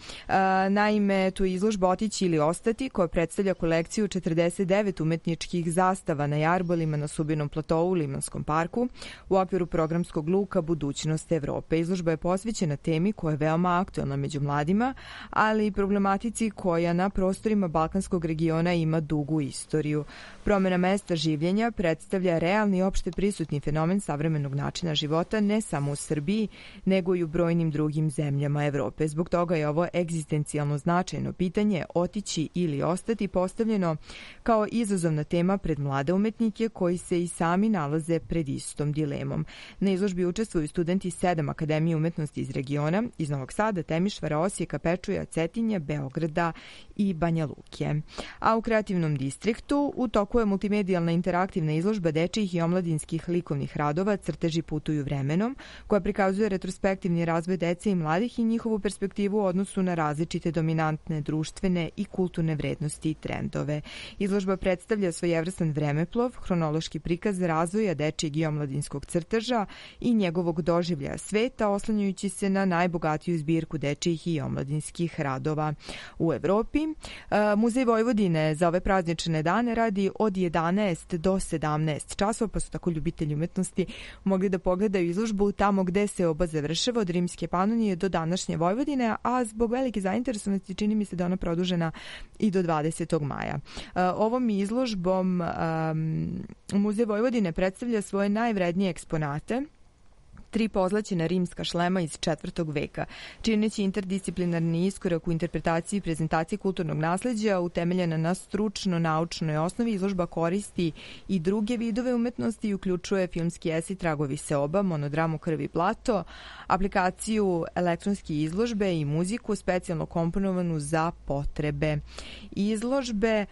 S6: Naime, tu je izložba Otići ili ostati, koja predstavlja kolekciju četrdeset devet umetničkih zastava na jarbolima na Subinom platovu u Limanskom parku u okviru programskog luka Budućnost Evrope. Izložba je posvećena temi koja je veoma aktuelna među mladima, ali i problematici koja na prostorima Balkanskog regiona ima dugu istoriju. Promena mesta življenja predstavlja realni i opšte prisutni fenomen savremenog načina života ne samo u Srbiji, nego i u brojnim drugim zemljama Evrope. Zbog toga je ovo egzistencijalno značajno pitanje otići ili ostati postavljeno kao izazovna tema pred mlade umetnike koji se i sami nalaze pred istom dilemom. Na izložbi učestvuju studenti sedam Akademije umetnosti iz regiona, iz Novog Sada, Temišvara, Osijeka, Pečuja, Cetinja, Beograda i Banja Luke. A u kreativnom distriktu u toku je multimedijalna interaktivna izložba dečijih i omladinskih likovnih radova Crteži putuju vremenom, koja prikazuje retrospektivni razvoj dece i mladih mladih i njihovu perspektivu u odnosu na različite dominantne društvene i kulturne vrednosti i trendove. Izložba predstavlja svojevrstan vremeplov, hronološki prikaz razvoja dečijeg i omladinskog crteža i njegovog doživljaja sveta, oslanjajući se na najbogatiju zbirku dečijih i omladinskih radova u Evropi. Muzej Vojvodine za ove praznične dane radi od jedanaest do sedamnaest časova, pa su tako ljubitelji umetnosti mogli da pogledaju izložbu tamo gde se oba završava, od Rimske Panonije do današnje Vojvodine, a zbog velike zainteresovanosti čini mi se da ona produžena i do dvadesetog maja. Ovom izložbom Muzej Vojvodine predstavlja svoje najvrednije eksponate, tri pozlaćena rimska šlema iz četvrtog veka. Čineći interdisciplinarni iskorak u interpretaciji i prezentaciji kulturnog nasleđa utemeljena na stručno-naučnoj osnovi, izložba koristi i druge vidove umetnosti i uključuje filmski esej Tragovi seoba, monodramu Krv i blato, aplikaciju elektronske izložbe i muziku specijalno komponovanu za potrebe izložbe.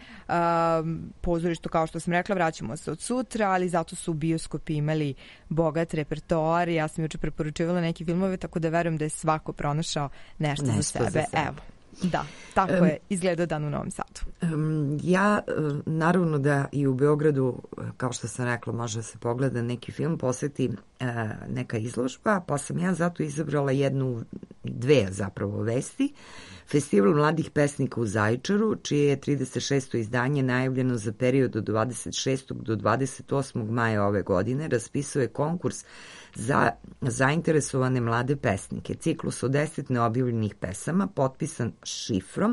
S6: Pozorištu, kao što sam rekla, vraćamo se od sutra, ali zato su bioskopi imali bogat repertoar. Ja sam juče preporučivala neke filmove, tako da verujem da je svako pronašao nešto, nešto za sebe. Za sebe. Evo. Da, tako um, je izgleda dan u Novom Sadu.
S1: Um, ja, naravno da i u Beogradu, kao što sam rekla, može se pogleda neki film, poseti uh, neka izložba, pa sam ja zato izabrala jednu, dve zapravo vesti. Festival mladih pesnika u Zaječaru, čije je trideset šesto izdanje najavljeno za period od dvadeset šestog do dvadeset osmog maja ove godine, raspisuje konkurs za zainteresovane mlade pesnike. Ciklus od deset neobjavljenih pesama, potpisan šifrom.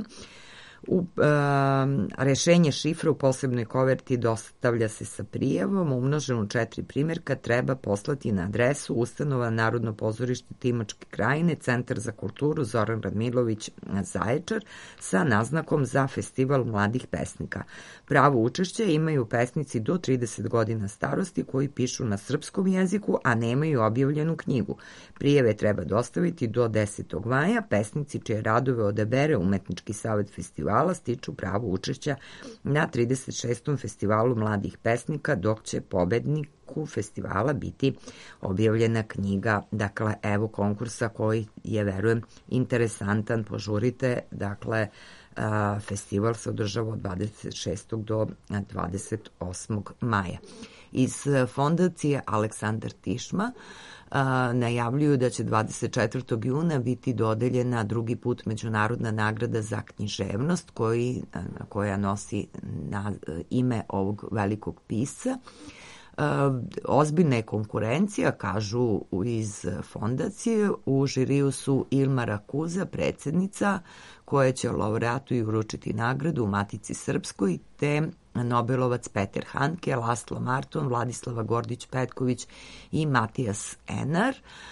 S1: U, e, rešenje šifra u posebnoj koverti dostavlja se sa prijavom, umnoženu četiri primjerka treba poslati na adresu Ustanova Narodno pozorište Timočke krajine, Centar za kulturu Zoran Radmilović, Zaječar, sa naznakom za festival mladih pesnika. Pravo učešće imaju pesnici do trideset godina starosti koji pišu na srpskom jeziku, a nemaju objavljenu knjigu. Prijave treba dostaviti do desetog maja. Pesnici čije radove odabere Umetnički savet festivala stiču pravo učešća na trideset šestom festivalu mladih pesnika, dok će pobedniku festivala biti objavljena knjiga. Dakle, evo konkursa koji je, verujem, interesantan. Požurite, dakle, festival se održava od dvadeset šestog do dvadeset osmog maja. Iz fondacije Aleksandar Tišma A, najavljuju da će dvadeset četvrtog juna biti dodeljena drugi put međunarodna nagrada za književnost koji, koja nosi na ime ovog velikog pisca. Ozbiljna je konkurencija, kažu iz fondacije. U žiriju su Ilma Rakuza, predsjednica, koja će laureatu i uručiti nagradu u Matici Srpskoj, te Nobelovac Peter Handke, Laslo Marton, Vladislava Gordić-Petković i Matijas Enar.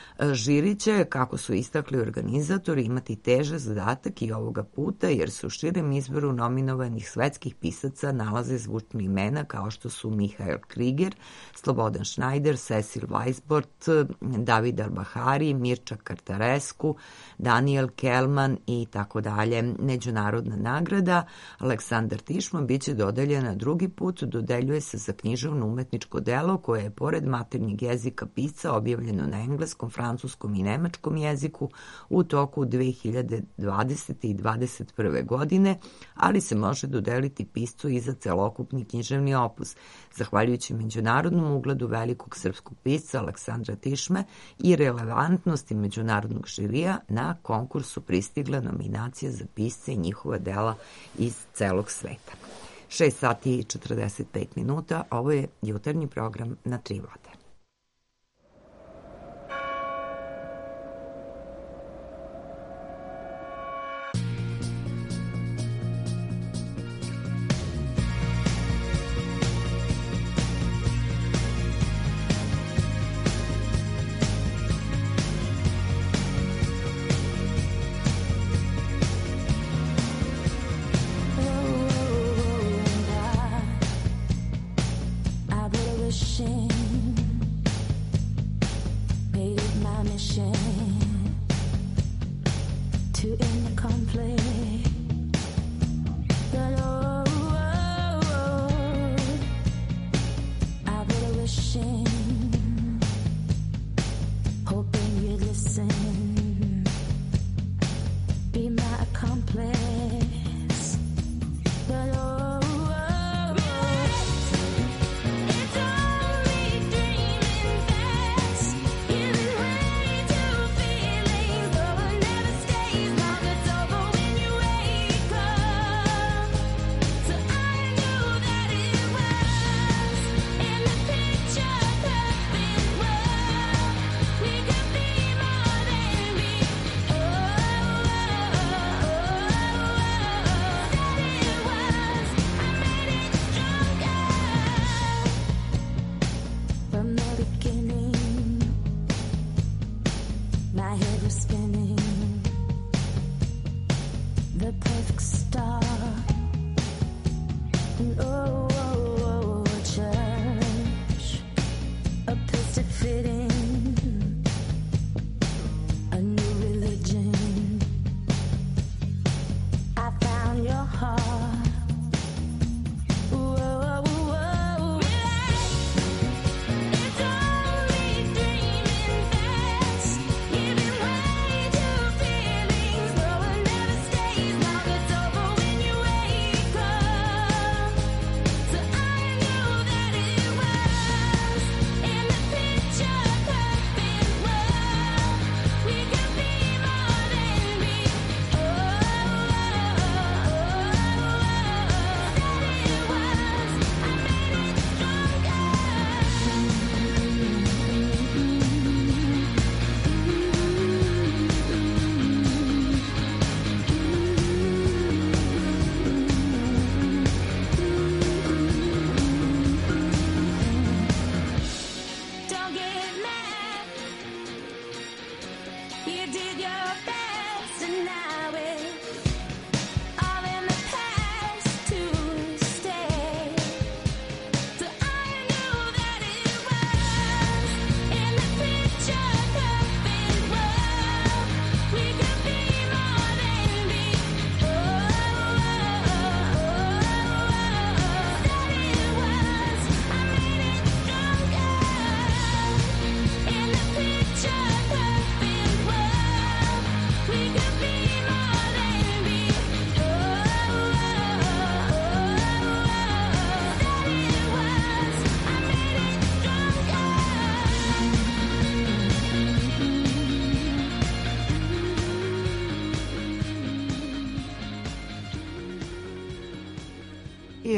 S1: Žiri će, kako su istakli organizatori, imati težak zadatak i ovoga puta, jer se u širem izboru nominovanih svetskih pisaca nalaze zvučna imena kao što su Mihael Kriger, Slobodan Schneider, Cecil Weisbord, David Albahari, Mirča Kartaresku, Daniel Kelman i tako dalje. Međunarodna nagrada Aleksandar Tišma biće dodeljena drugi put, dodeljuje se za književno umetničko delo koje je pored maternjeg jezika pisca objavljeno na engleskom, francuskom i nemačkom jeziku u toku dve hiljade dvadesete i dvadeset prve godine, ali se može dodeliti piscu i za celokupni književni opus. Zahvaljujući međunarodnom ugledu velikog srpskog pisca Aleksandra Tišme i relevantnosti međunarodnog žirija, na konkursu pristigla nominacija za pisce i njihova dela iz celog sveta. šest sati i četrdeset pet minuta, ovo je jutarnji program na Tri vode.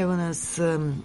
S1: evo nas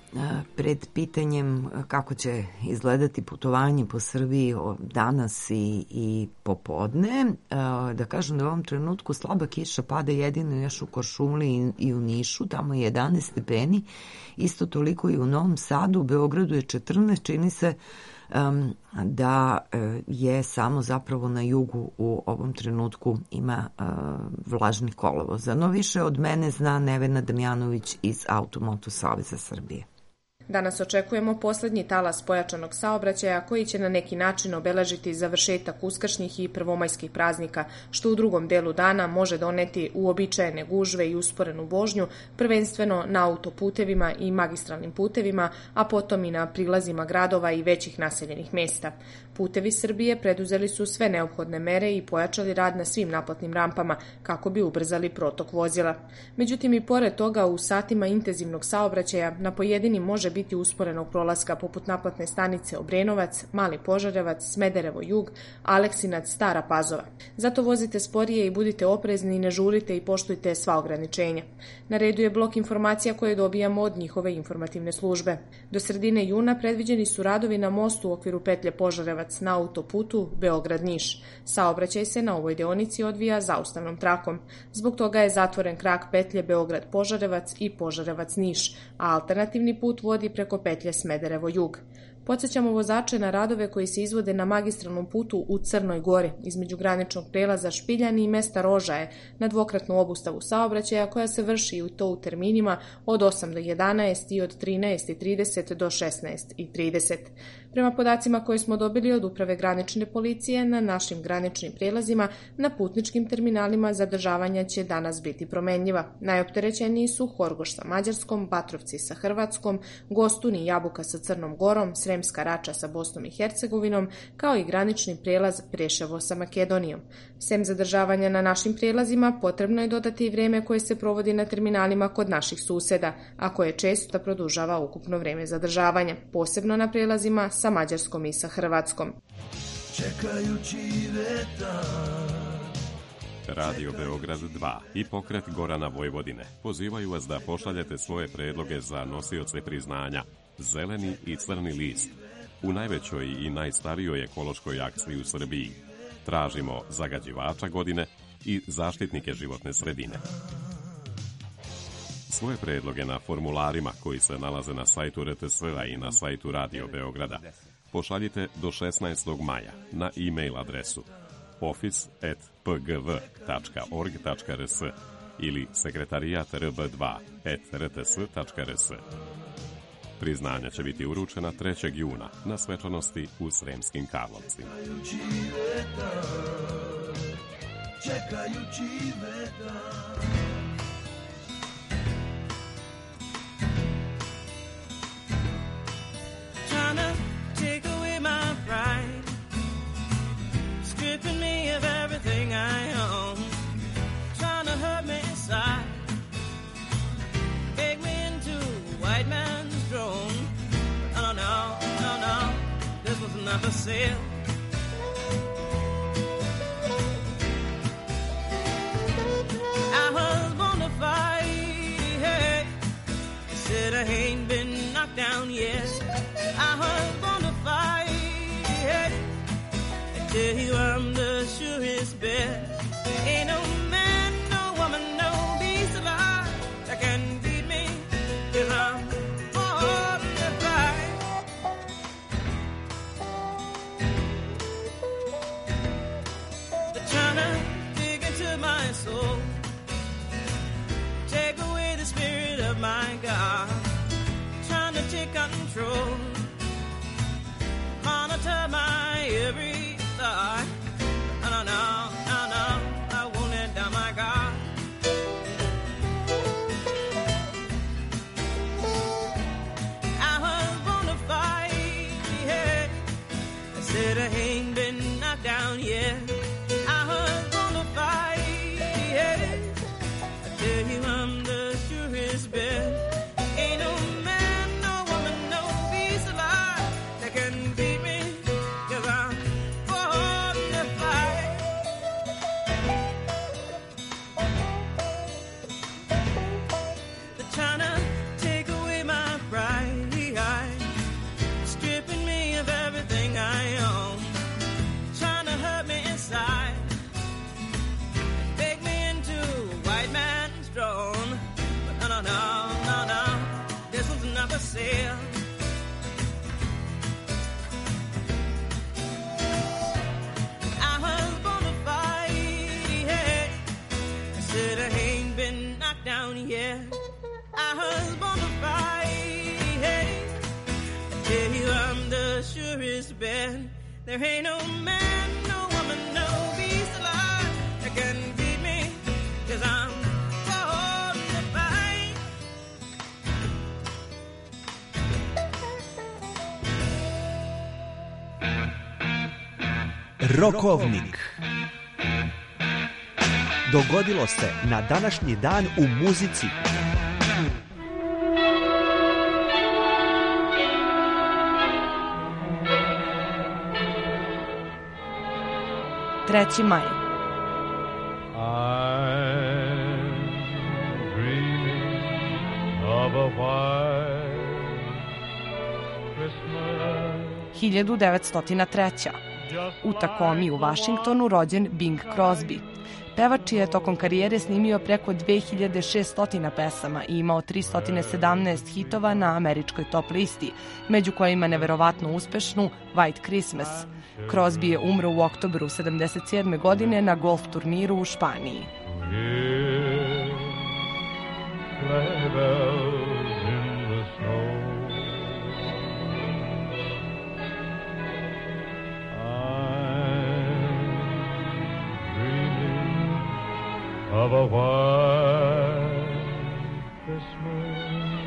S1: pred pitanjem kako će izgledati putovanje po Srbiji danas i, i popodne. Da kažem da u ovom trenutku slaba kiša pada jedino još u Kuršumliji i u Nišu, tamo je jedanaest stepeni, isto toliko i u Novom Sadu, u Beogradu je četrnaest, čini se Um, da uh, je samo zapravo na jugu u ovom trenutku ima uh, vlažnih kolovoza. No više od mene zna Nevena Damjanović iz Automoto Saveza Srbije.
S19: Danas očekujemo poslednji talas pojačanog saobraćaja koji će na neki način obeležiti završetak uskršnjih i prvomajskih praznika, što u drugom delu dana može doneti uobičajene gužve i usporenu vožnju, prvenstveno na autoputevima i magistralnim putevima, a potom i na prilazima gradova i većih naseljenih mesta. Putevi Srbije preduzeli su sve neophodne mere i pojačali rad na svim naplatnim rampama kako bi ubrzali protok vozila. Međutim, i pored toga, u satima intenzivnog saobraćaja na pojedinim može biti usporenog prolaska poput naplatne stanice Obrenovac, Mali Požarevac, Smederevo Jug, Aleksinac, Stara Pazova. Zato vozite sporije i budite oprezni, ne žurite i poštujte sva ograničenja. Na redu je blok informacija koje dobijamo od njihove informativne službe. Do sredine juna predviđeni su radovi na mostu u okviru petlje Požarevac na autoputu Beograd-Niš. Saobraćaj se na ovoj deonici odvija zaustavnom trakom. Zbog toga je zatvoren krak petlje Beograd-Požarevac i Požarevac-Niš, a alternativni put vodi preko petlje Smederevo-Jug. Podsjećamo vozače na radove koji se izvode na magistralnom putu u Crnoj Gori, između graničnog prelaza Špiljani i mesta Rožaje, na dvokratnu obustavu saobraćaja koja se vrši i to u terminima od osam do jedanaest i od trinaest i trideset do šesnaest i trideset. Prema podacima koje smo dobili od Uprave granične policije, na našim graničnim prelazima na putničkim terminalima zadržavanja će danas biti promenljiva. Najopterećeniji su Horgoš sa Mađarskom, Batrovci sa Hrvatskom, Gostun i Jabuka sa Crnom Gorom, Sremska Rača sa Bosnom i Hercegovinom, kao i granični prelaz Preševo sa Makedonijom. Sem zadržavanja na našim prelazima, potrebno je dodati i vreme koje se provodi na terminalima kod naših suseda, a koje često produžava ukupno vreme zadržavanja, posebno na prelazima sa Mađarskom i sa Hrvatskom.
S18: Čekajući vetar.
S20: Radio Beograd dva i pokret Gorana Vojvodine pozivaju vas da pošaljete svoje predloge za nosioce priznanja Zeleni i Crni list u najvećoj i najstarijoj ekološkoj akciji u Srbiji. Tražimo zagađivača godine i zaštitnike životne sredine. Svoje predloge na formularima koji se nalaze na sajtu R T S-a i na sajtu Radio Beograda pošaljite do šesnaestog maja na e-mail adresu office at p g v tačka org tačka r s ili sekretarijat r b dva at r t s tačka r s. Priznanja će biti uručena trećeg juna na svečanosti u Sremskim Karlovcima.
S18: Čekajući vetar.
S21: Trying to take away my pride, stripping me of everything I own, trying to hurt me inside, make me into a white man's drone. Oh no, no, no, this was never said. I was born to fight, hey. They said I ain't been knocked down yet. I was born to fight, hey. I tell you I'm the surest bet. Ain't no man, no woman, no beast alive that can beat me, 'cause I'm born to fight. They're trying to dig into my soul, take away the spirit of my God, trying to take control, monitor my every thought. No, no, no, no, I won't let down my guard. I was born to fight, yeah. I said I ain't been knocked down yet. I was born to fight, yeah. I tell you I'm the surest bet. Ain't no man, no woman, no beast alive that can beat me, 'cause I'm born to fight. They're trying to take away tell you I'm the surest bet. There ain't no man, no woman, no beast alive that can beat me, 'cause I'm born to fight.
S3: Rokovnik. Dogodilo se na današnji dan u muzici.
S6: treći maj. hiljadu devetsto treća. U Takomi u Vašingtonu rođen Bing Crosby. Pevač je tokom karijere snimio preko dve hiljade šesto pesama i imao tristo sedamnaest hitova na američkoj top listi, među kojima neverovatno uspešnu White Christmas. Crosby je umro u oktobru sedamdeset sedme. godine na golf turniru u Španiji.
S22: Of a white Christmas.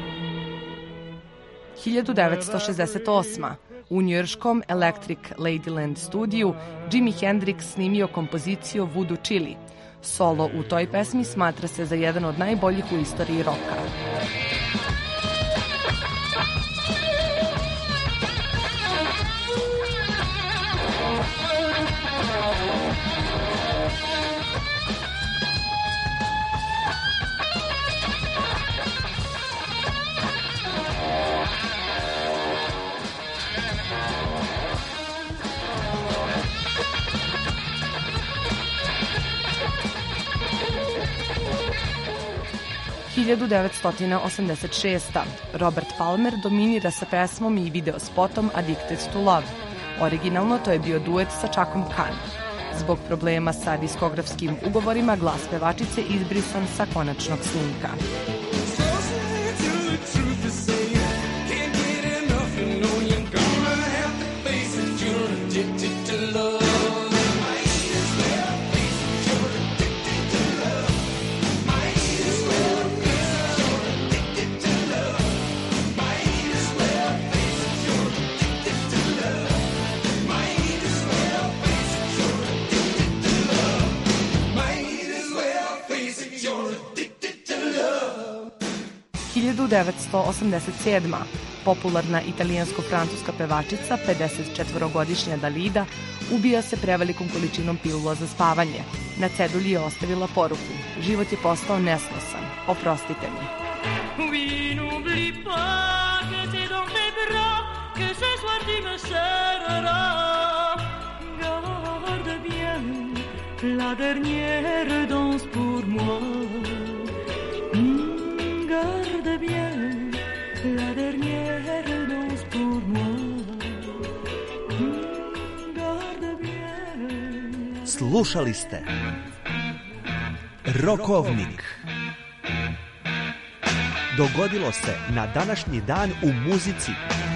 S6: hiljadu devetsto šezdeset osma. U njujorškom Electric Ladyland studiju Jimi Hendrix snimio kompoziciju Voodoo Chili. Solo u toj pesmi smatra se za jedan od najboljih u istoriji roka. hiljadu devetsto osamdeset šesta. Robert Palmer dominira sa pesmom i videospotom Addicted to Love. Originalno to je bio duet sa Chuckom Khan. Zbog problema sa diskografskim ugovorima glas pevačice izbrisan sa konačnog snimka. hiljadu devetsto osamdeset sedma. Popularna italijansko-francuska pevačica, pedesetčetvorogodišnja Dalida, ubija se prevelikom količinom pilula za spavanje. Na cedulji je ostavila poruku: život je postao nesnosan, oprostite mi.
S21: Oui, n'oublie pas que c'est dans mes bras que ce soir tu me serreras. Garde bien la dernière danse pour moi. Garde bien la dernière danse pour moi. Garde bien.
S3: Slušali ste Rokovnik. Dogodilo se na današnji dan u muzici.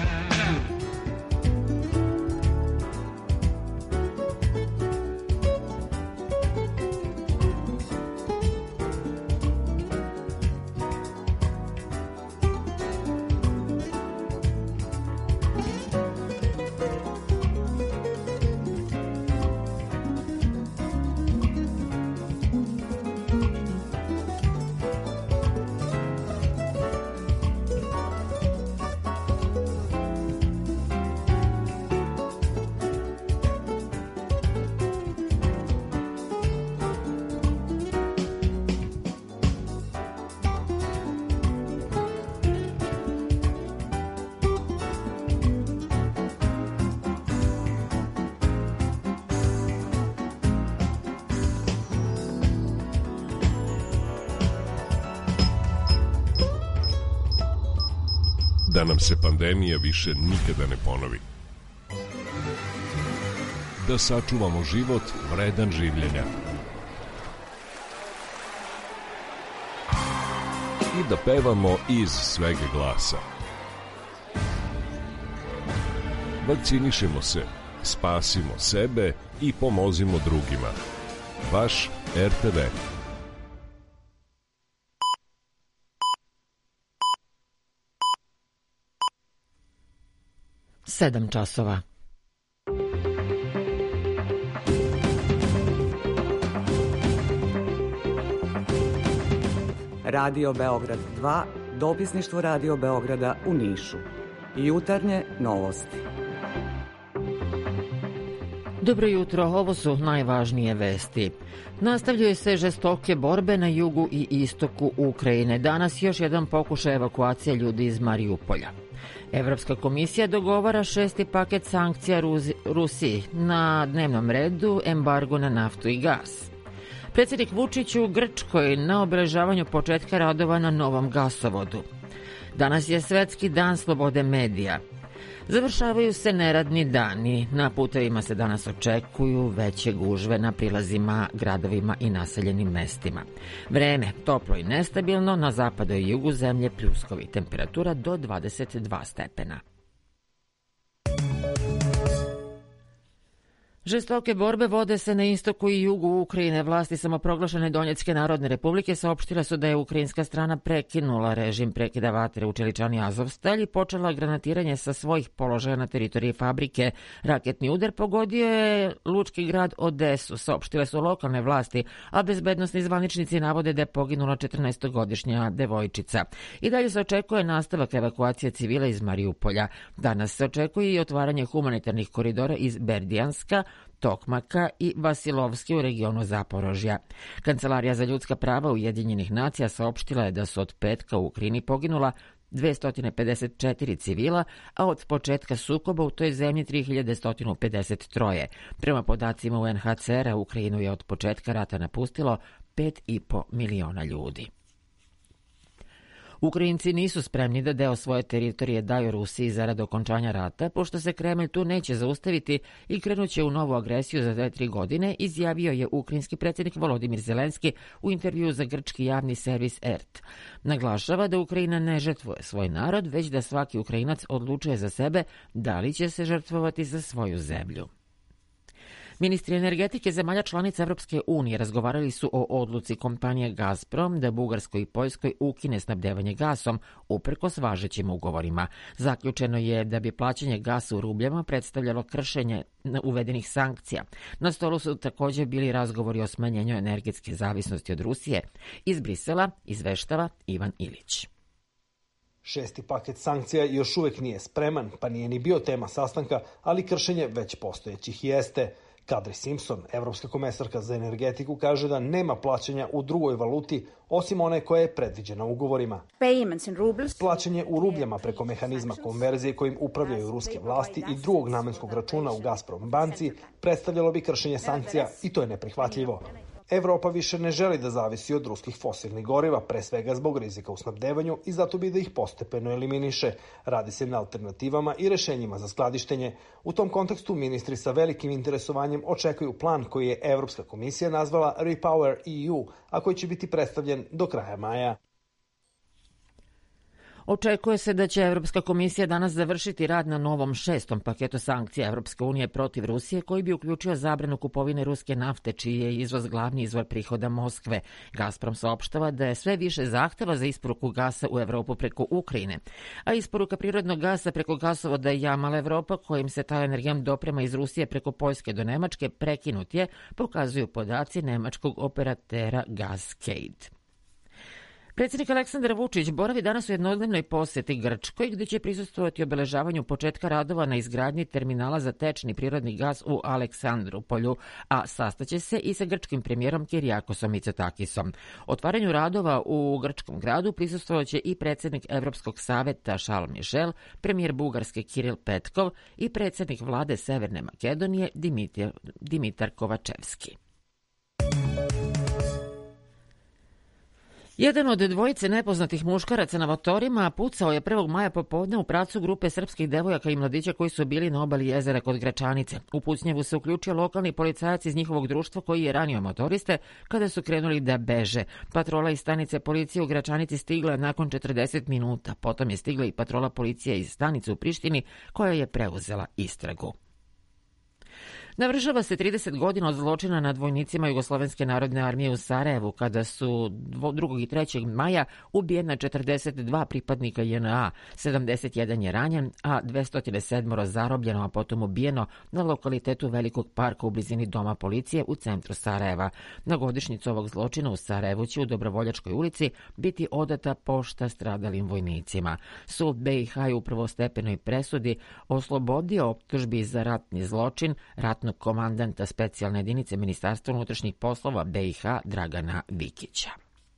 S20: Da nam se pandemija više nikada ne ponovi. Da sačuvamo život vredan življenja. I da pevamo iz svega glasa.
S4: Vakcinišemo se, spasimo sebe i pomozimo drugima. Vaš R T V.
S9: Sedam časova. Radio Beograd dva, dopisništvo Radio Beograda u Nišu. Jutarnje novosti. Dobro jutro, ovo su najvažnije vesti. Nastavljaju se žestoke borbe na jugu i istoku Ukrajine. Danas još jedan pokušaj evakuacije ljudi iz Mariupolja. Evropska komisija dogovara šesti paket sankcija Rusiji. Na dnevnom redu embargo na naftu i gas. Predsjednik Vučić u Grčkoj na obeležavanju početka radova na novom gasovodu. Danas je Svetski dan slobode medija. Završavaju se neradni dani. Na putevima se danas očekuju veće gužve na prilazima, gradovima i naseljenim mestima. Vreme toplo i nestabilno, na zapadu i jugu zemlje pljuskovi. Temperatura do dvadeset dva stepena. Žestoke borbe vode se na istoku i jugu Ukrajine. Vlasti samoproglašene Donjecke narodne republike saopštile su da je ukrajinska strana prekinula režim prekida vatre u čeličani Azovstal i počela granatiranje sa svojih položaja na teritoriji fabrike. Raketni udar pogodio je lučki grad Odesu, saopštile su lokalne vlasti, a bezbednosni zvaničnici navode da je poginula četrnaestogodišnja devojčica. I dalje se očekuje nastavak evakuacije civila iz Mariupolja. Danas se očekuje i otvaranje humanitarnih koridora iz Berdijanska, Tokmaka i Vasilovski u regionu Zaporožja. Kancelarija za ljudska prava Ujedinjenih nacija saopštila je da su od petka u Ukrajini poginula dvesta pedeset četiri civila, a od početka sukoba u toj zemlji tri hiljade sto pedeset tri. Prema podacima U N H C R-a, Ukrajinu je od početka rata napustilo pet i po miliona ljudi. Ukrajinci nisu spremni da deo svoje teritorije daju Rusiji zarad okončanja rata, pošto se Kremlj tu neće zaustaviti i krenuće u novu agresiju za dve, tri godine, izjavio je ukrajinski predsjednik Volodimir Zelenski u intervjuu za grčki javni servis E R T. Naglašava da Ukrajina ne žrtvuje svoj narod, već da svaki Ukrajinac odlučuje za sebe da li će se žrtvovati za svoju zemlju. Ministri energetike zemalja članica Evropske unije razgovarali su o odluci kompanije Gazprom da Bugarskoj i Poljskoj ukine snabdevanje gasom uprkos važećim ugovorima. Zaključeno je da bi plaćanje gasa u rubljama predstavljalo kršenje uvedenih sankcija. Na stolu su također bili razgovori o smanjenju energetske zavisnosti od Rusije. Iz Brisela izveštava Ivan Ilić.
S23: Šesti paket sankcija još uvijek nije spreman, pa nije ni bio tema sastanka, ali kršenje već postojećih jeste. Kadri Simpson, evropska komesarka za energetiku, kaže da nema plaćanja u drugoj valuti, osim one koja je predviđena ugovorima. Plaćanje u rubljama preko mehanizma konverzije kojim upravljaju ruske vlasti i drugog namenskog računa u Gazprom banci predstavljalo bi kršenje sankcija i to je neprihvatljivo. Evropa više ne želi da zavisi od ruskih fosilnih goriva, pre svega zbog rizika u snabdevanju i zato bi da ih postepeno eliminiše. Radi se na alternativama i rešenjima za skladištenje. U tom kontekstu ministri sa velikim interesovanjem očekuju plan koji je Evropska komisija nazvala Repower E U, a koji će biti predstavljen do kraja maja.
S9: Očekuje se da će Evropska komisija danas završiti rad na novom šestom paketu sankcija Evropske unije protiv Rusije, koji bi uključio zabranu kupovine ruske nafte, čiji je izvoz glavni izvor prihoda Moskve. Gazprom saopštava da je sve više zahteva za isporuku gasa u Evropu preko Ukrajine, a isporuka prirodnog gasa preko gasovoda Jamal Evropa, kojim se taj energijom doprema iz Rusije preko Poljske do Nemačke, prekinut je, pokazuju podaci nemačkog operatera Gascade. Predsjednik Aleksandar Vučić boravi danas u jednodnevnoj posjeti Grčkoj, gdje će prisustvovati obeležavanju početka radova na izgradnji terminala za tečni prirodni gas u Aleksandropolju, a sastaće se i sa grčkim premijerom Kirijakosom Mitsotakisom. Otvaranju radova u grčkom gradu prisustvovaće i predsjednik Evropskog saveta Charles Michel, premijer Bugarske Kiril Petkov i predsjednik vlade Severne Makedonije Dimitar, Dimitar Kovačevski. Jedan od dvojice nepoznatih muškaraca na motorima pucao je prvog maja popodne u pracu grupe srpskih devojaka i mladića koji su bili na obali jezera kod Gračanice. U pucnjevu se uključio lokalni policajac iz njihovog društva koji je ranio motoriste kada su krenuli da beže. Patrola iz stanice policije u Gračanici stigla nakon četrdeset minuta. Potom je stigla i patrola policije iz stanice u Prištini koja je preuzela istragu. Navršava se trideset godina od zločina nad vojnicima Jugoslovenske narodne armije u Sarajevu, kada su drugog i trećeg maja ubijena četrdeset dva pripadnika J N A, sedamdeset jedan je ranjen, a dvesta sedam zarobljeno, a potom ubijeno na lokalitetu Velikog parka u blizini doma policije u centru Sarajeva. Na godišnjicu ovog zločina u Sarajevu će u Dobrovoljačkoj ulici biti odata pošta stradalim vojnicima. Sud B i H je u prvostepenoj presudi oslobodio optužbi za ratni zločin ratnog komandanta specijalne jedinice Ministarstva unutrašnjih poslova B i H Dragana Vikića.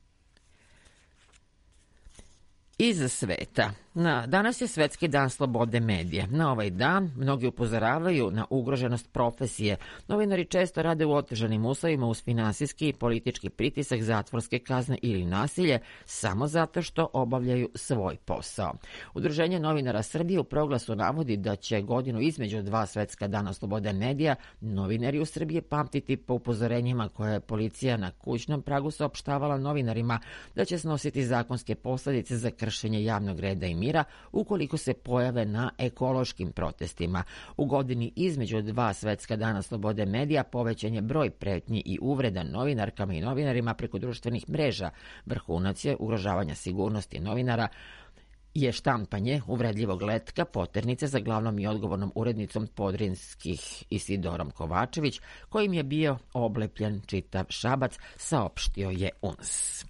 S9: Iz sveta. Na, danas je Svetski dan slobode medija. Na ovaj dan mnogi upozoravaju na ugroženost profesije. Novinari često rade u otežanim uslovima uz finansijski i politički pritisak, zatvorske kazne ili nasilje samo zato što obavljaju svoj posao. Udruženje novinara Srbije u proglasu navodi da će godinu između dva Svetska dana slobode medija novinari u Srbiji pamtiti po upozorenjima koje je policija na kućnom pragu saopštavala novinarima da će snositi zakonske posledice za kršenje javnog reda i mira ukoliko se pojave na ekološkim protestima. U godini između dva Svetska dana slobode medija povećan je broj pretnji i uvreda novinarkama i novinarima preko društvenih mreža. Vrhunac je ugrožavanja sigurnosti novinara je štampanje uvredljivog letka poternice za glavnom i odgovornom urednicom Podrinskih Isidorom Kovačević, kojim je bio oblepljen čitav Šabac, saopštio je U N S.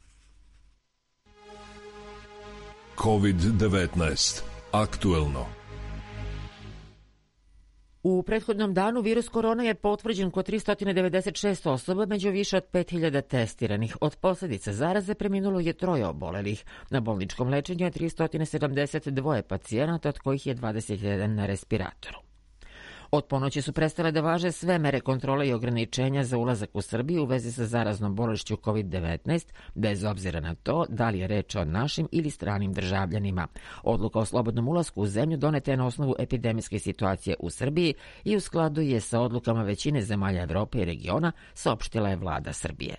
S4: kovid devetnaest. Aktuelno.
S9: U prethodnom danu virus korona je potvrđen kod tristo devedeset šest osoba, među više od pet hiljada testiranih. Od posljedica zaraze preminulo je troje obolelih. Na bolničkom lečenju je tristo sedamdeset dva pacijenata, od kojih je dvadeset jedan na respiratoru. Od ponoći su prestale da važe sve mere kontrole i ograničenja za ulazak u Srbiju u vezi sa zaraznom bolešću kovid devetnaest, bez obzira na to da li je reč o našim ili stranim državljanima. Odluka o slobodnom ulasku u zemlju doneta je na osnovu epidemijske situacije u Srbiji i u skladu je sa odlukama većine zemalja Evrope i regiona, saopštila je vlada Srbije.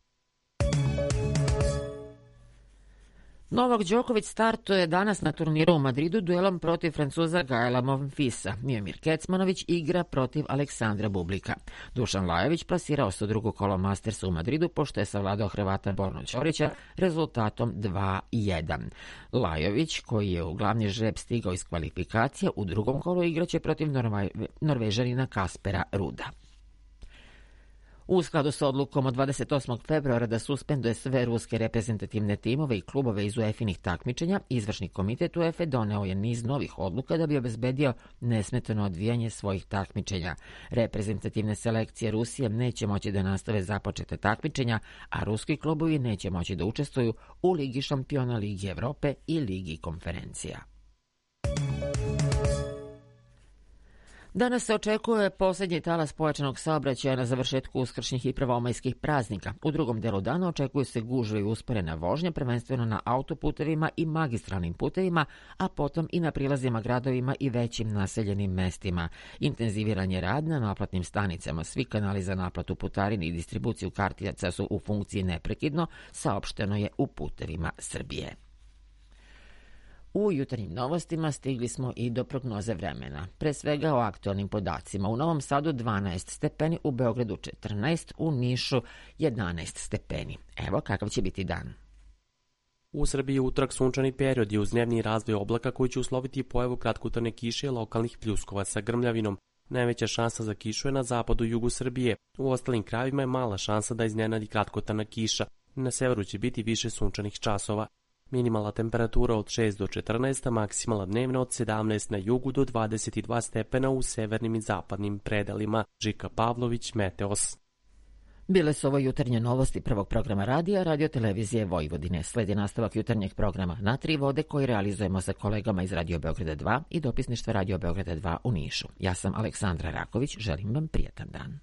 S9: Novak Đoković startuje danas na turniru u Madridu duelom protiv Francuza Gaela Monfilsa. Miomir Kecmanović igra protiv Aleksandra Bublika. Dušan Lajović plasirao se u drugo kolo Mastersa u Madridu pošto je savladao Hrvata Bornu Ćorića rezultatom dva jedan. Lajović, koji je u glavni žreb stigao iz kvalifikacija, u drugom kolu igraće protiv Norve... Norvežanina Kaspera Ruda. U skladu sa odlukom od dvadeset osmog februara da suspenduje sve ruske reprezentativne timove i klubove iz UEFA-inih takmičenja, izvršni komitet UEFA doneo je niz novih odluka da bi obezbedio nesmetano odvijanje svojih takmičenja. Reprezentativne selekcije Rusije neće moći da nastave započete takmičenja, a ruski klubovi neće moći da učestvuju u Ligi šampiona, Ligi Evrope i Ligi konferencija. Danas se očekuje posljednji talas pojačanog saobraćaja na završetku uskršnjih i prvomajskih praznika. U drugom delu dana očekuju se gužve i usporena vožnja, prvenstveno na autoputevima i magistralnim putevima, a potom i na prilazima gradovima i većim naseljenim mestima. Intenziviran je rad na naplatnim stanicama. Svi kanali za naplatu putarini i distribuciju kartica su u funkciji neprekidno, saopšteno je u Putevima Srbije. U jutarnjim novostima stigli smo i do prognoze vremena. Pre svega o aktualnim podacima. U Novom Sadu dvanaest stepeni, u Beogradu četrnaest, u Nišu jedanaest stepeni. Evo kakav će biti dan.
S7: U Srbiji utorak sunčani period je uz dnevni razvoj oblaka koji će usloviti pojavu kratkotrajne kiše i lokalnih pljuskova sa grmljavinom. Najveća šansa za kišu je na zapadu i jugu Srbije. U ostalim krajevima je mala šansa da iznenadi kratkotrajna kiša. Na severu će biti više sunčanih časova. Minimalna temperatura od šest do četrnaest, a maksimalna dnevna od sedamnaest na jugu do dvadeset dva stepena u severnim i zapadnim predelima. Žika Pavlović, Meteos.
S9: Bile su ovo jutarnje novosti prvog programa radija Radio Televizije Vojvodine. Sledi nastavak jutarnjeg programa Na tri vode koji realizujemo sa kolegama iz Radio Beograda dva i dopisništva Radio Beograda dva u Nišu. Ja sam Aleksandra Raković, želim vam prijatan dan.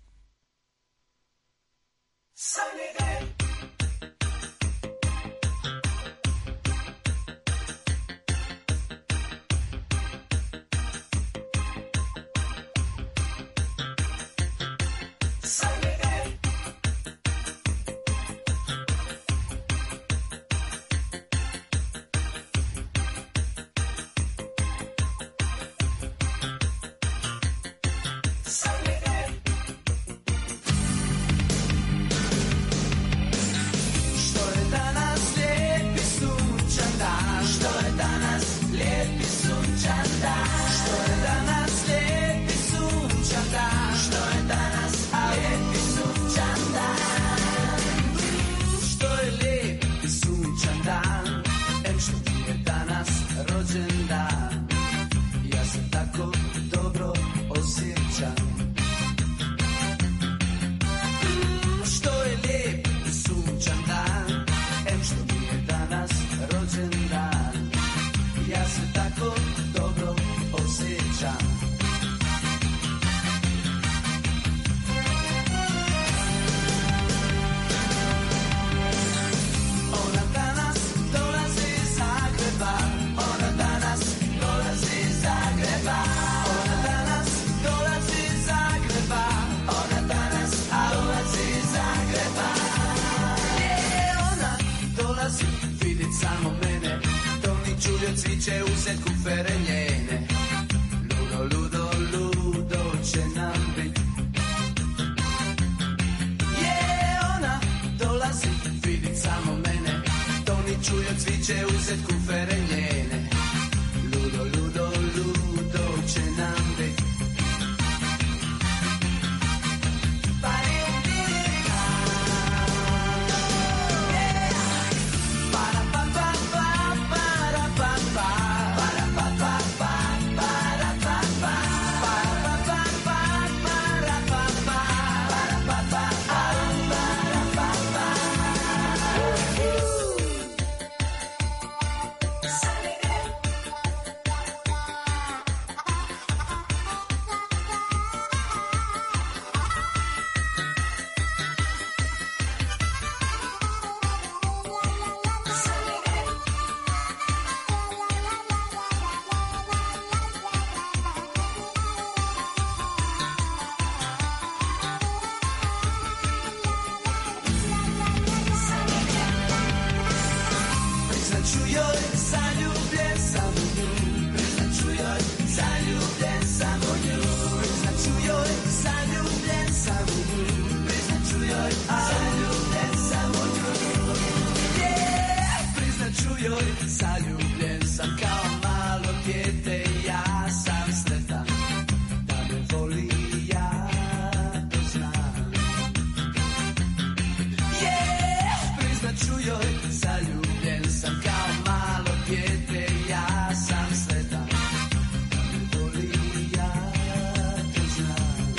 S8: sam. Ona danas dolazi iz Zagreba, ona danas dolazi iz Zagreba, ona danas dolazi iz Zagreba, ona danas dolazi iz Zagreba. Je, ona dolazi vidit samo mene, Toni čuje cviće uzet kufere njene. Ludo, ludo, ludo će nam bit. Je, ona dolazi vidit samo mene, Toni čuje cviće uzet kufere njene. Ludo, ludo, ludo će nam bit. Priznaću joj, zaljubljen sam u nju. Priznaću joj, zaljubljen sam u nju. Priznaću joj, zaljubljen sam u nju. Priznaću joj, zaljubljen sam u nju. Yeah! Priznaću joj, zaljubljen sam kao malo dijete. Ja sam sretan da me voli, ja to znam. Yeah! Priznaću joj, zaljubljen sam kao malo dijete. Ja sam sretan da me voli, ja to znam.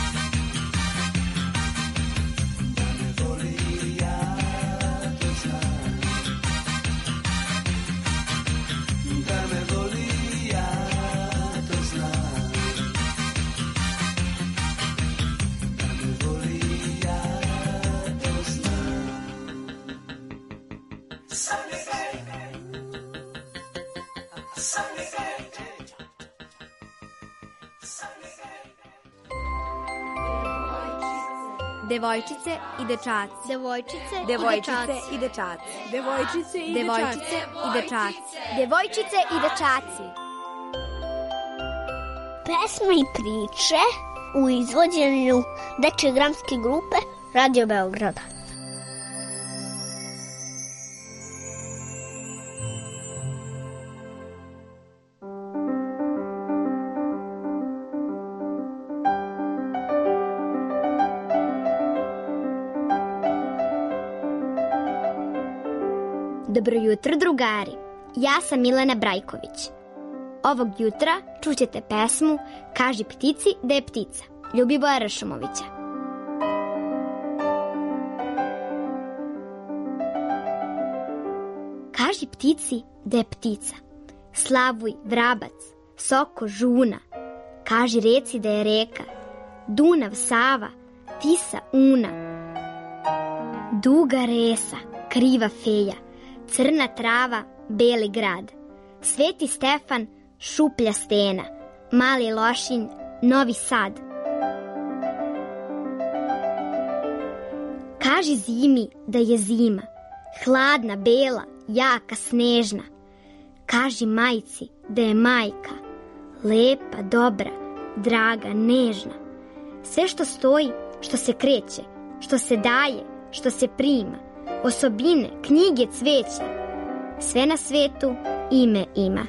S8: Da me voli, ja to znam. Da me voli, ja to znam. Da me voli, ja to znam. Sunny day, sunny day, sunny day.
S10: Devojčice i dečaci.
S11: Devojčice,
S10: Devojčice
S11: i dečaci.
S10: Devojčice i
S11: Devojčice
S10: dečaci.
S11: i dečaci.
S10: Devojčice i dečaci.
S11: Pesme i priče u izvođenju dečje dramske grupe Radio Beograda. Dobro jutro, drugari. Ja sam Milena Brajković. Ovog jutra čućete pesmu Kaži ptici da je ptica, Ljubivoja Ršumovića. Kaži ptici da je ptica, slavuj, vrabac, soko, žuna. Kaži reci da je reka, Dunav, Sava, Tisa, Una. Duga resa, kriva feja, crna trava, beli grad, Sveti Stefan, šuplja stena, Mali Lošinj, Novi Sad. Kaži zimi da je zima, hladna, bela, jaka, snežna. Kaži majci da je majka, lepa, dobra, draga, nežna. Sve što stoji, što se kreće, što se daje, što se prima, osobine, knjige, cveće, sve na svetu ime ima.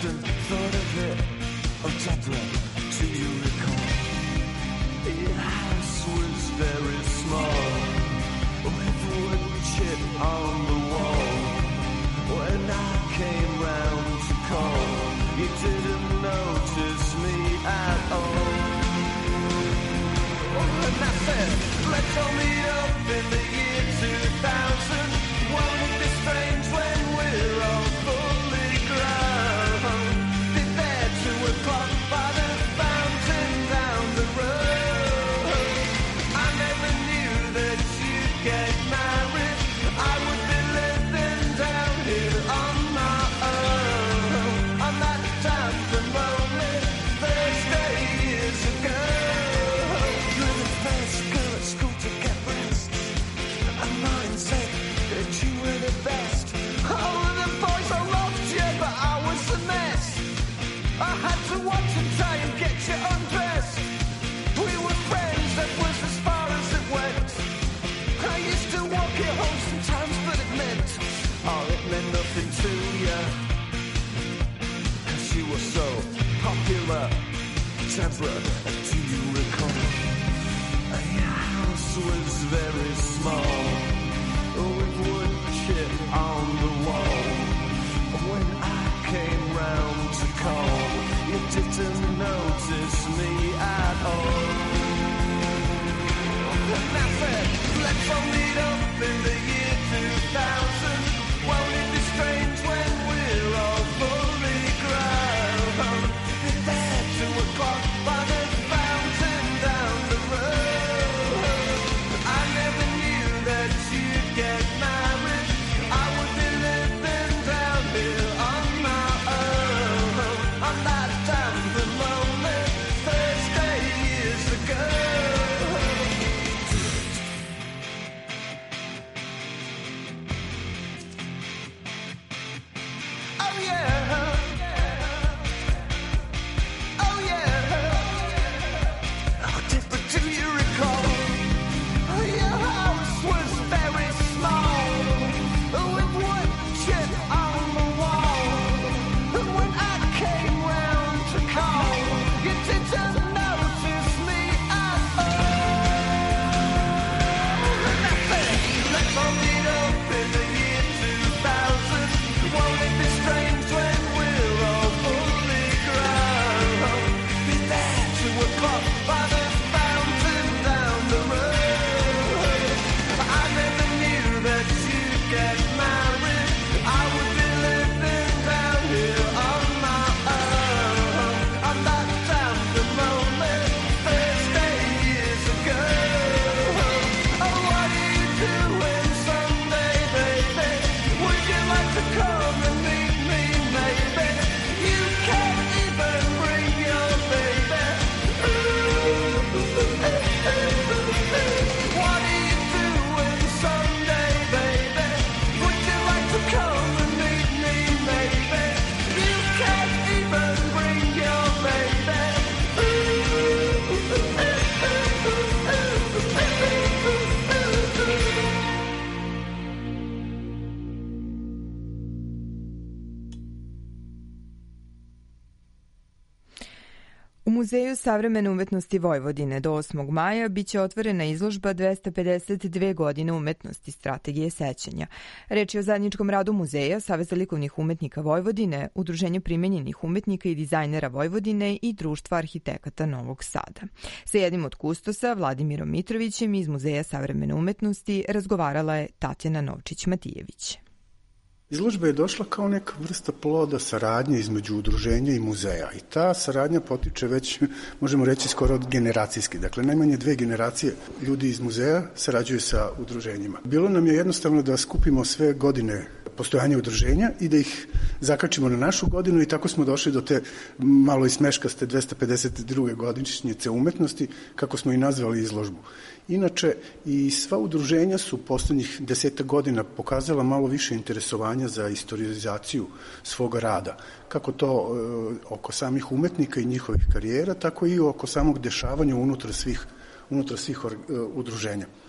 S8: often thought of it. Oh, Deborah, do you recall? Your house was very small, with wood chip on the wall. When I came round to call, you didn't notice me at all. And I said, let's all meet up in the year two thousand. Won't it be strange when we're all fully grown? Be there two o'clock by the fountain down the road. I never knew that you'd get married. I would be living down here on my own. On that damp and lonely Thursday years ago. You were the first girl at school to get breast, and mine said that you were the best. All of the boys I loved you, but I was a mess. I had to watch and try and get you undressed. We were friends, that was as far as it went. I used to walk you home sometimes, but it meant, oh, it meant nothing to you, 'cause you were so popular. Deborah, do you recall? Your house was very small, with wood chip on the wall. When I came round to call, you didn't notice me at all. And I said, let's all meet up in the year two thousand. Won't it be strange when we're all fully grown? Be there two o'clock by the fountain down the road. I never knew that you'd get married. I would be living down here on my own. On that damp and lonely Thursday years ago. Oh yeah. Oh yeah. Oh, Deborah, do you recall? Your house was very small, with wood chip on the wall. And when I came round to call, you didn't notice me at all. And I said, let's all meet up in the year two thousand. Won't it be strange when we're all fully grown? Be there two o'clock by the fountain down the road. I never knew that you'd get married. I would be living down here on my own. On that damp and lonely Thursday years ago. Oh, what are you doing Sunday, baby? Would you like to come and meet me, maybe? You can't even bring your baby. What are you doing Sunday, baby? Would you like to come and meet me, maybe? You can't even bring your baby.
S6: U Muzeju savremene umetnosti Vojvodine do osmog maja biće otvorena izložba dvesta pedeset dve godine umetnosti strategije sećanja. Reč je o zajedničkom radu muzeja, Saveza likovnih umetnika Vojvodine, Udruženja primenjenih umetnika i dizajnera Vojvodine i Društva arhitekata Novog Sada. Sa jednim od kustosa, Vladimirom Mitrovićem iz Muzeja savremene umetnosti, razgovarala je Tatjana Novčić-Matijević.
S2: Izložba je došla kao neka vrsta ploda saradnje između udruženja i muzeja i ta saradnja potiče već, možemo reći, skoro generacijski. Dakle, najmanje dve generacije ljudi iz muzeja sarađuju sa udruženjima. Bilo nam je jednostavno da skupimo sve godine postojanja udruženja i da ih zakačimo na našu godinu i tako smo došli do te malo i smeškaste dvesta pedeset druge godišnjice umetnosti, kako smo i nazvali izložbu. Inače, i sva udruženja su poslednjih deseta godina pokazala malo više interesovanja za istorizaciju svoga rada, kako to e, oko samih umetnika i njihovih karijera, tako i oko samog dešavanja unutar svih, unutar svih or, e, udruženja.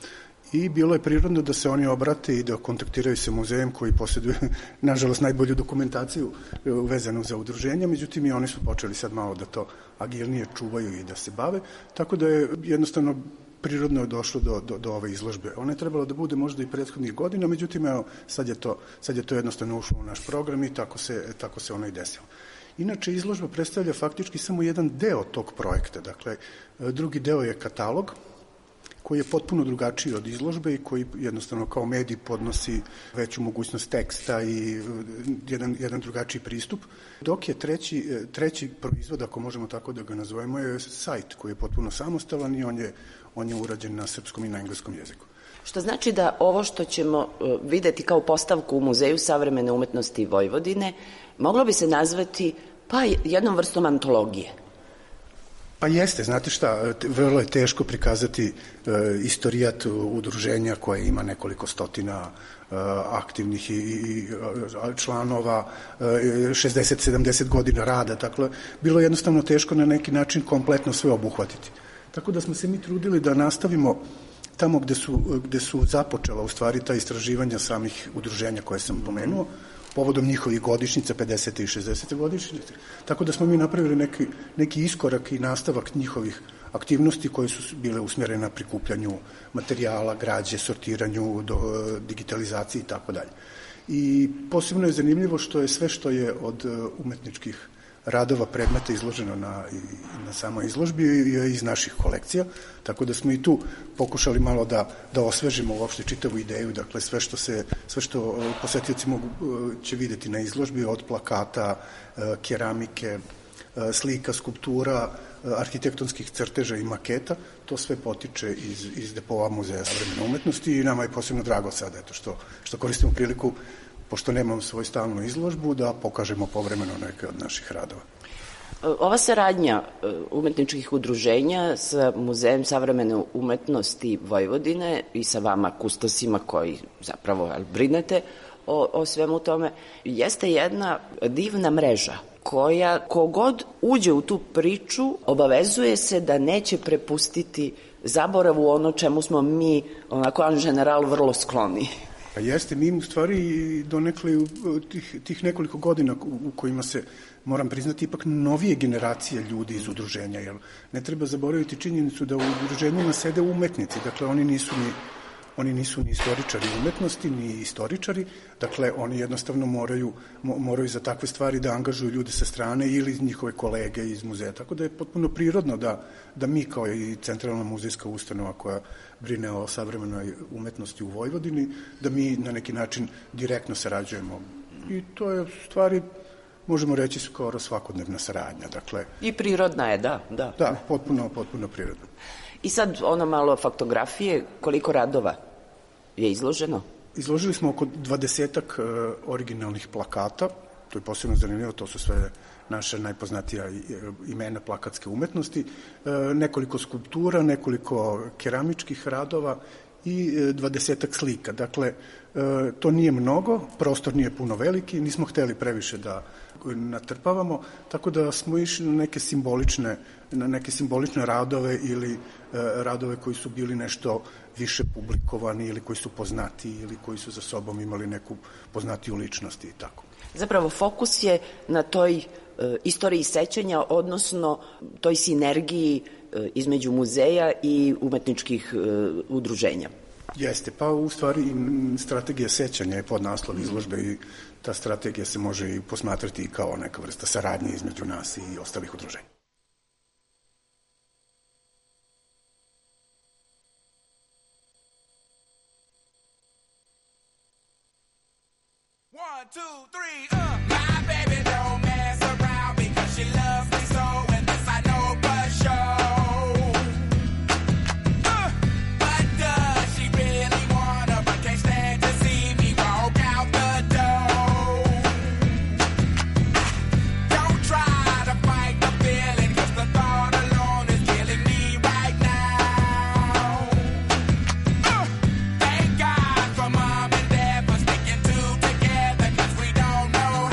S2: i bilo je prirodno da se oni obrate i da kontaktiraju sa muzejem koji posjeduje, nažalost, najbolju dokumentaciju vezanu za udruženja, međutim i oni su počeli sad malo da to agilnije čuvaju i da se bave, tako da je jednostavno prirodno je došlo do, do, do ove izložbe. Ona je trebala da bude možda i prethodnih godina, međutim, evo, sad je to, sad je to jednostavno ušlo u naš program i tako se, tako se ona i desila. Inače, izložba predstavlja faktički samo jedan deo tog projekta. Dakle, drugi deo je katalog, koji je potpuno drugačiji od izložbe i koji jednostavno kao medij podnosi veću mogućnost teksta i jedan, jedan drugačiji pristup. Dok je treći, treći proizvod, ako možemo tako da ga nazovemo, je sajt koji je potpuno samostalan i on je, on je urađen na srpskom i na engleskom jeziku.
S12: Što znači da ovo što ćemo videti kao postavku u Muzeju savremene umetnosti Vojvodine moglo bi se nazvati pa jednom vrstom antologije.
S2: Pa jeste, znate šta, vrlo je teško prikazati e, istorijat udruženja koje ima nekoliko stotina e, aktivnih i, i članova, e, šezdeset sedamdeset godina rada, dakle, bilo je jednostavno teško na neki način kompletno sve obuhvatiti. Tako da smo se mi trudili da nastavimo tamo gde su, gde su započela u stvari ta istraživanja samih udruženja koje sam pomenuo, povodom njihovih godišnjica, pedesete i šezdesete godišnjice. Tako da smo mi napravili neki, neki iskorak i nastavak njihovih aktivnosti koje su bile usmjerene na prikupljanju materijala, građe, sortiranju, do, digitalizaciji i tako dalje. I posebno je zanimljivo što je sve što je od umetničkih radova predmeta izloženo na, na samoj izložbi je iz naših kolekcija, tako da smo i tu pokušali malo da, da osvežimo uopšte čitavu ideju, dakle sve što, se, sve što posetioci mogu, će videti na izložbi, od plakata, keramike, slika, skulptura, arhitektonskih crteža i maketa, to sve potiče iz, iz depova Muzeja savremene umetnosti i nama je posebno drago sada eto, što, što koristimo priliku, pošto nemamo svoju stalnu izložbu, da pokažemo povremeno neke od naših radova.
S12: Ova saradnja umetničkih udruženja sa Muzejem savremene umetnosti Vojvodine i sa vama kustosima koji zapravo brinete o, o svemu tome, jeste jedna divna mreža koja kogod uđe u tu priču obavezuje se da neće prepustiti zaboravu ono čemu smo mi, onako an general, vrlo skloni.
S2: Pa jeste, mi u stvari donekle tih, tih nekoliko godina u kojima se, moram priznati, ipak novije generacije ljudi iz udruženja, jer ne treba zaboraviti činjenicu da u udruženjima sede umetnici, dakle oni nisu ni Oni nisu ni istoričari umetnosti, ni istoričari, dakle oni jednostavno moraju, moraju za takve stvari da angažuju ljude sa strane ili njihove kolege iz muzeja, tako da je potpuno prirodno da, da mi kao i centralna muzejska ustanova koja brine o savremenoj umetnosti u Vojvodini, da mi na neki način direktno sarađujemo. I to je stvari, možemo reći, skoro svakodnevna saradnja. Dakle,
S12: I prirodna je, da. Da,
S2: da potpuno, potpuno prirodno.
S12: I sad ono malo faktografije, koliko radova je izloženo?
S2: Izložili smo oko dvadesetak originalnih plakata, to je posebno zanimljivo, to su sve naše najpoznatija imena plakatske umetnosti, nekoliko skulptura, nekoliko keramičkih radova i dvadesetak slika. Dakle, to nije mnogo, prostor nije puno veliki, nismo hteli previše da natrpavamo, tako da smo išli na neke simbolične, na neke simbolične radove ili e, radove koji su bili nešto više publikovani ili koji su poznati ili koji su za sobom imali neku poznatiju ličnost i tako.
S12: Zapravo fokus je na toj e, istoriji sećanja, odnosno toj sinergiji e, između muzeja i umetničkih e, udruženja.
S2: Jeste, pa u stvari strategija sećanja je podnaslov izložbe i ta strategija se može i posmatrati kao neka vrsta saradnje između nas i ostalih udruženja.
S8: One, two, three, uh. My baby don't mess around because she loves me so, and this I know for sure. Uh, but does she really wanna, but can't stand to see me walk out the door? Don't try to fight the feeling, cause the thought alone is killing me right now. Uh, thank God for mom and dad for sticking two together, cause we don't know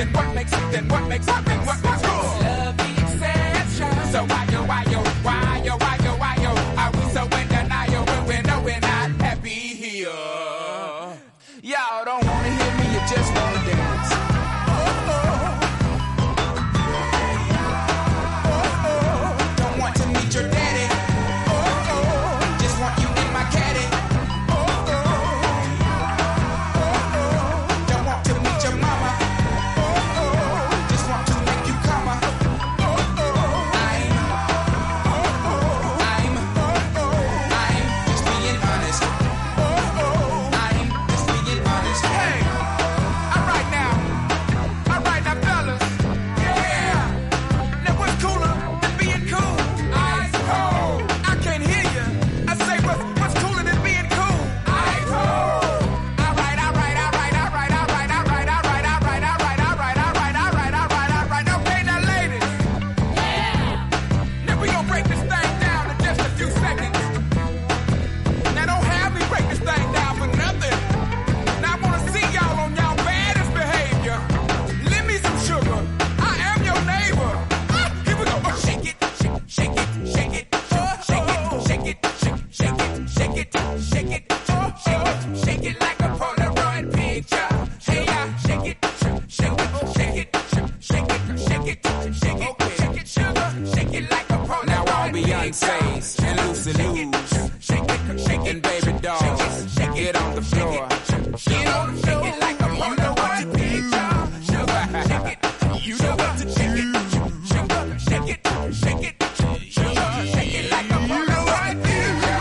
S8: something? What makes something? What makes something? What makes cool? Love the exception. So why yo, why yo, why yo, why yo, why yo? Are we so in denial when we know we're not happy here? Y'all don't wanna hear me, you just wanna dance. Oh, oh. Oh, oh. Don't want to meet your daddy. Oh, oh. Just want you in my caddy. Oh, oh. Oh, oh. Don't want to meet your mama. Oh, oh. Just want to make you come. Oh, oh. I'm, oh, oh. I'm, oh, oh. I'm just being honest. Oh, oh. I'm just being honest. Hey, all right now, all right now, fellas. Yeah. Now what's cooler than being cool? Ice cold. I can't hear you. I say what's what's cooler than being cool? Ice cold. All right, all right, all right, all right, all right, all right, all right, all right, all right, all right, all right, all right, all right, all right. Okay, now, ladies. Yeah. Now we gonna break this thing down in just a few seconds. Now don't have me break this thing down for nothing. Now I wanna see y'all on y'all baddest behavior. Lend me some sugar. I am your neighbor. Ah, here we go. Oh, shake it, shake, shake it, shake it, oh, shake it, shake it, shake, shake it, shake it, shake it, oh, shake it, shake it like a Polaroid picture. Hey, yeah, shake it, shake, shake it, shake it, shake it, shake it, shake it, shake it, sugar, shake it like a Polaroid picture. Now all Beyonce's and Lucy Lou's, shake it, shake it, baby dolls, get on the floor, get on the floor, like a Polaroid picture. Sugar, shake it, you know what to shake it, sugar, shake it, shake it, sugar, shake it like a Polaroid picture.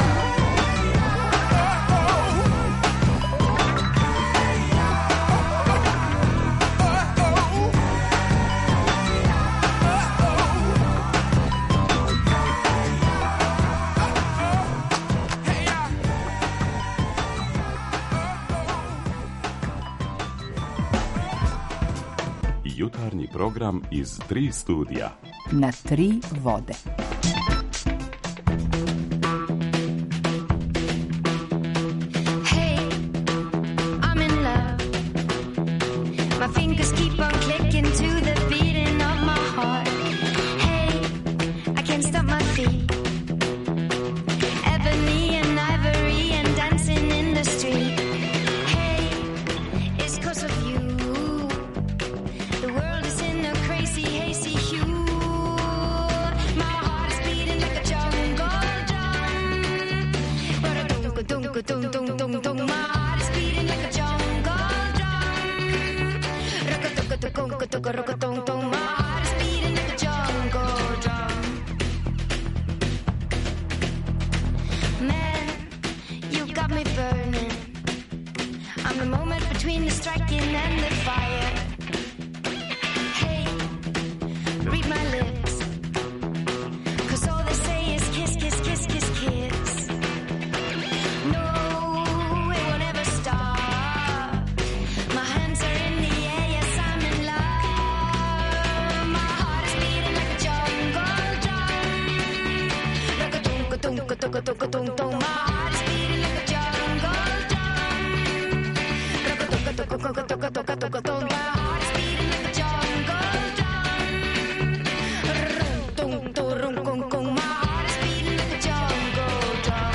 S20: Jutarnji program iz tri studija.
S13: Na tri vode.
S14: Hey, I'm in love. My fingers keep on clicking to the beating of my heart. Hey, I can't stop my feet. Ebony and ivory and dancing in the street. Hey, it's 'cause of you. The world is in a crazy, hazy hue. My heart is beating like a jungle drum. Ba-da-dum-ka-dum-ka-dum-dum-dum-dum. My heart is beating like a jungle drum. Rock-a-dum-ka-dum-ka-dum-ka-dum-dum. My heart is beating like a jungle drum. Man, you got me burning. I'm the moment between the striking and the fire. Hey, read my lips. 'Cause all they say is kiss, kiss, kiss, kiss, kiss. No, it will never stop. My hands are in the air, yes, I'm in love. My heart is beating like a jungle drum. Rock-a-dum-ka-dum-ka-dum-ka-dum-ka-dum-dum. My heart is beating like a jungle drum. Rock-a-dum-ka-dum-ka-dum-ka-dum-ka-dum-ka-dum. My heart is beating like a jungle drum. Rum-tum-tum-rum-kum-kum. My heart is beating like a jungle drum.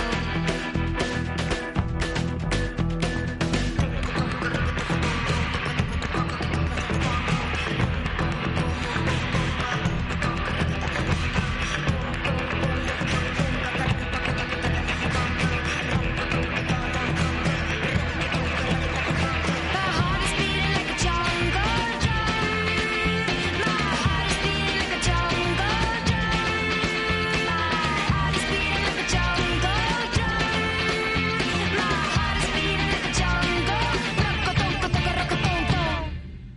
S14: My heart is beating like a jungle drum. My heart is beating like a jungle drum. My heart is beating like a jungle drum. My heart is beating like a jungle. Rock-a-dum-ka-dum-ka-dum-dum.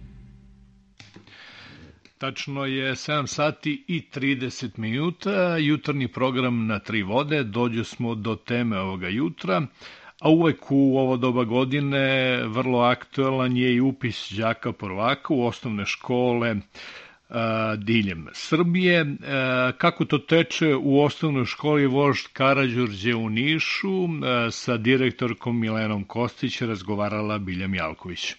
S5: Tačno je sedam sati i trideset minuta, jutarnji program na tri vode, dođu smo do teme ovoga jutra, a uvek u ovo doba godine vrlo aktuelan je i upis đaka prvaka u osnovne škole a, diljem Srbije. A, kako to teče u osnovnoj školi Vožd Karađorđe u Nišu, a, sa direktorkom Milenom Kostić razgovarala Bilja Mjalković.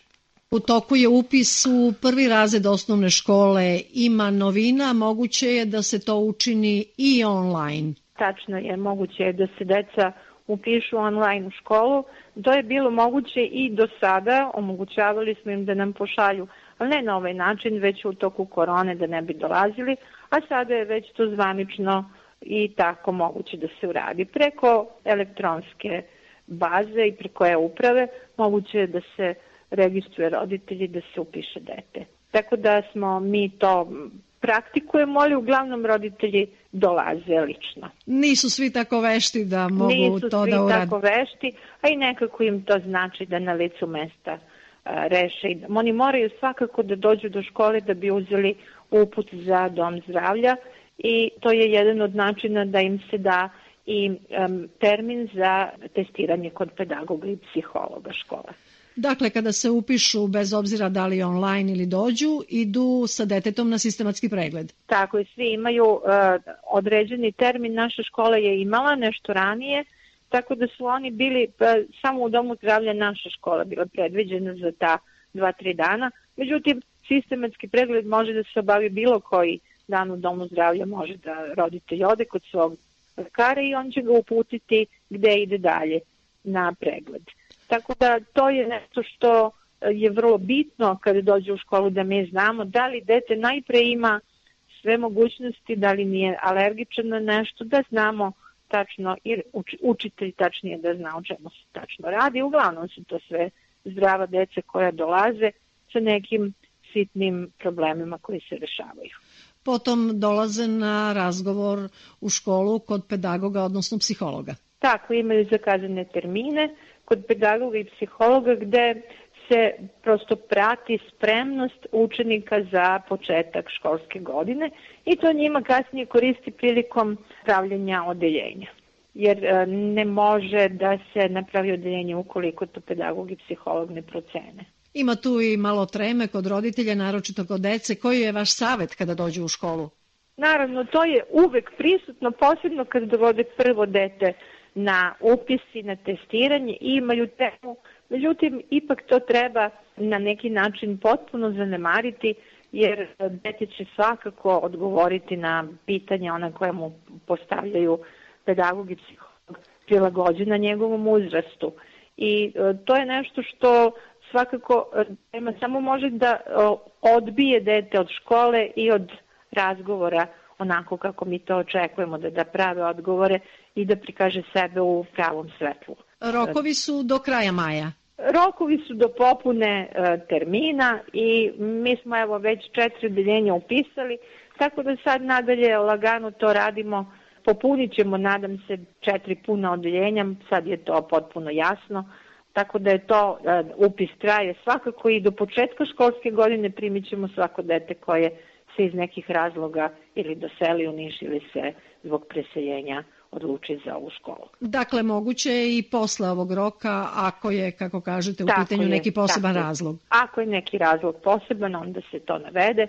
S15: U toku je upis u prvi razred osnovne škole. Ima novina, moguće je da se to učini i online.
S16: Tačno je, moguće je da se deca upišu online u školu. To je bilo moguće i do sada, omogućavali smo im da nam pošalju, ali ne na ovaj način, već u toku korone da ne bi dolazili, a sada je već to zvanično i tako moguće da se uradi. Preko elektronske baze i preko e-uprave moguće je da se registruje roditelji, da se upiše dete. Tako da smo mi to praktikujemo, ali uglavnom roditelji dolaze lično.
S15: Nisu svi tako vešti da mogu
S16: Nisu
S15: to
S16: svi
S15: da urade.
S16: tako vešti, a i nekako im to znači da na licu mesta a, reše. Oni moraju svakako da dođu do škole da bi uzeli uput za dom zdravlja i to je jedan od načina da im se da i um, termin za testiranje kod pedagoga i psihologa škola.
S15: Dakle, kada se upišu, bez obzira da li online ili dođu, idu sa detetom na sistematski pregled.
S16: Tako je, svi imaju uh, određeni termin. Naša škola je imala nešto ranije, tako da su oni bili, uh, samo u domu zdravlja naša škola bila predviđena za ta dva, tri dana. Međutim, sistematski pregled može da se obavi bilo koji dan u domu zdravlja, može da roditelj ode kod svog lekara i on će ga uputiti gde ide dalje na pregled. Tako da to je nešto što je vrlo bitno kada dođe u školu, da mi znamo da li dete najpre ima sve mogućnosti, da li nije alergičan na nešto, da znamo tačno, i učitelj tačnije da zna o čemu se tačno radi. Uglavnom su to sve zdrava deca koja dolaze sa nekim sitnim problemima koji se rešavaju.
S15: Potom dolaze na razgovor u školu kod pedagoga, odnosno psihologa.
S16: Tako, imaju zakazane termine kod pedagoga i psihologa gde se prosto prati spremnost učenika za početak školske godine i to njima kasnije koristi prilikom pravljenja odeljenja. Jer ne može da se napravi odeljenje ukoliko to pedagog i psiholog ne procene.
S15: Ima tu i malo treme kod roditelja, naročito kod dece. Koji je vaš savet kada dođu u školu?
S16: Naravno, to je uvek prisutno, posebno kad dovode prvo dete na upis i na testiranje i imaju temu. Međutim, ipak to treba na neki način potpuno zanemariti, jer dete će svakako odgovoriti na pitanja ona koja mu postavljaju pedagog i psiholog prilagođena njegovom uzrastu. I to je nešto što svakako tema samo može da odbije dete od škole i od razgovora onako kako mi to očekujemo, da da prave odgovore i da prikaže sebe u pravom svetlu.
S15: Rokovi su do kraja maja.
S16: Rokovi su do popune e, termina i mi smo evo već četiri odeljenja upisali, tako da sad nadalje lagano to radimo. Popunit ćemo, nadam se, četiri puna odeljenja, sad je to potpuno jasno, tako da je to, e, upis traje svakako i do početka školske godine primit ćemo svako dete koje se iz nekih razloga ili doseli u Niš ili se zbog preseljenja odluči za ovu školu.
S15: Dakle, moguće je i posle ovog roka, ako je, kako kažete, u
S16: tako
S15: pitanju
S16: je,
S15: neki poseban
S16: tako.
S15: razlog.
S16: Ako je neki razlog poseban, onda se to navede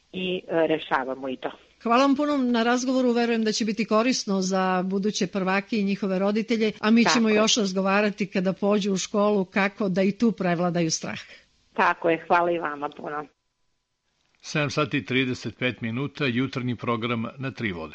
S16: i e, rešavamo i to.
S15: Hvala vam puno na razgovoru, verujem da će biti korisno za buduće prvake i njihove roditelje, a mi tako ćemo još razgovarati kada pođu u školu kako da i tu prevladaju strah.
S16: Tako je, hvala i vama puno.
S5: sedam sati i trideset pet minuta, jutarnji program na Tri vode.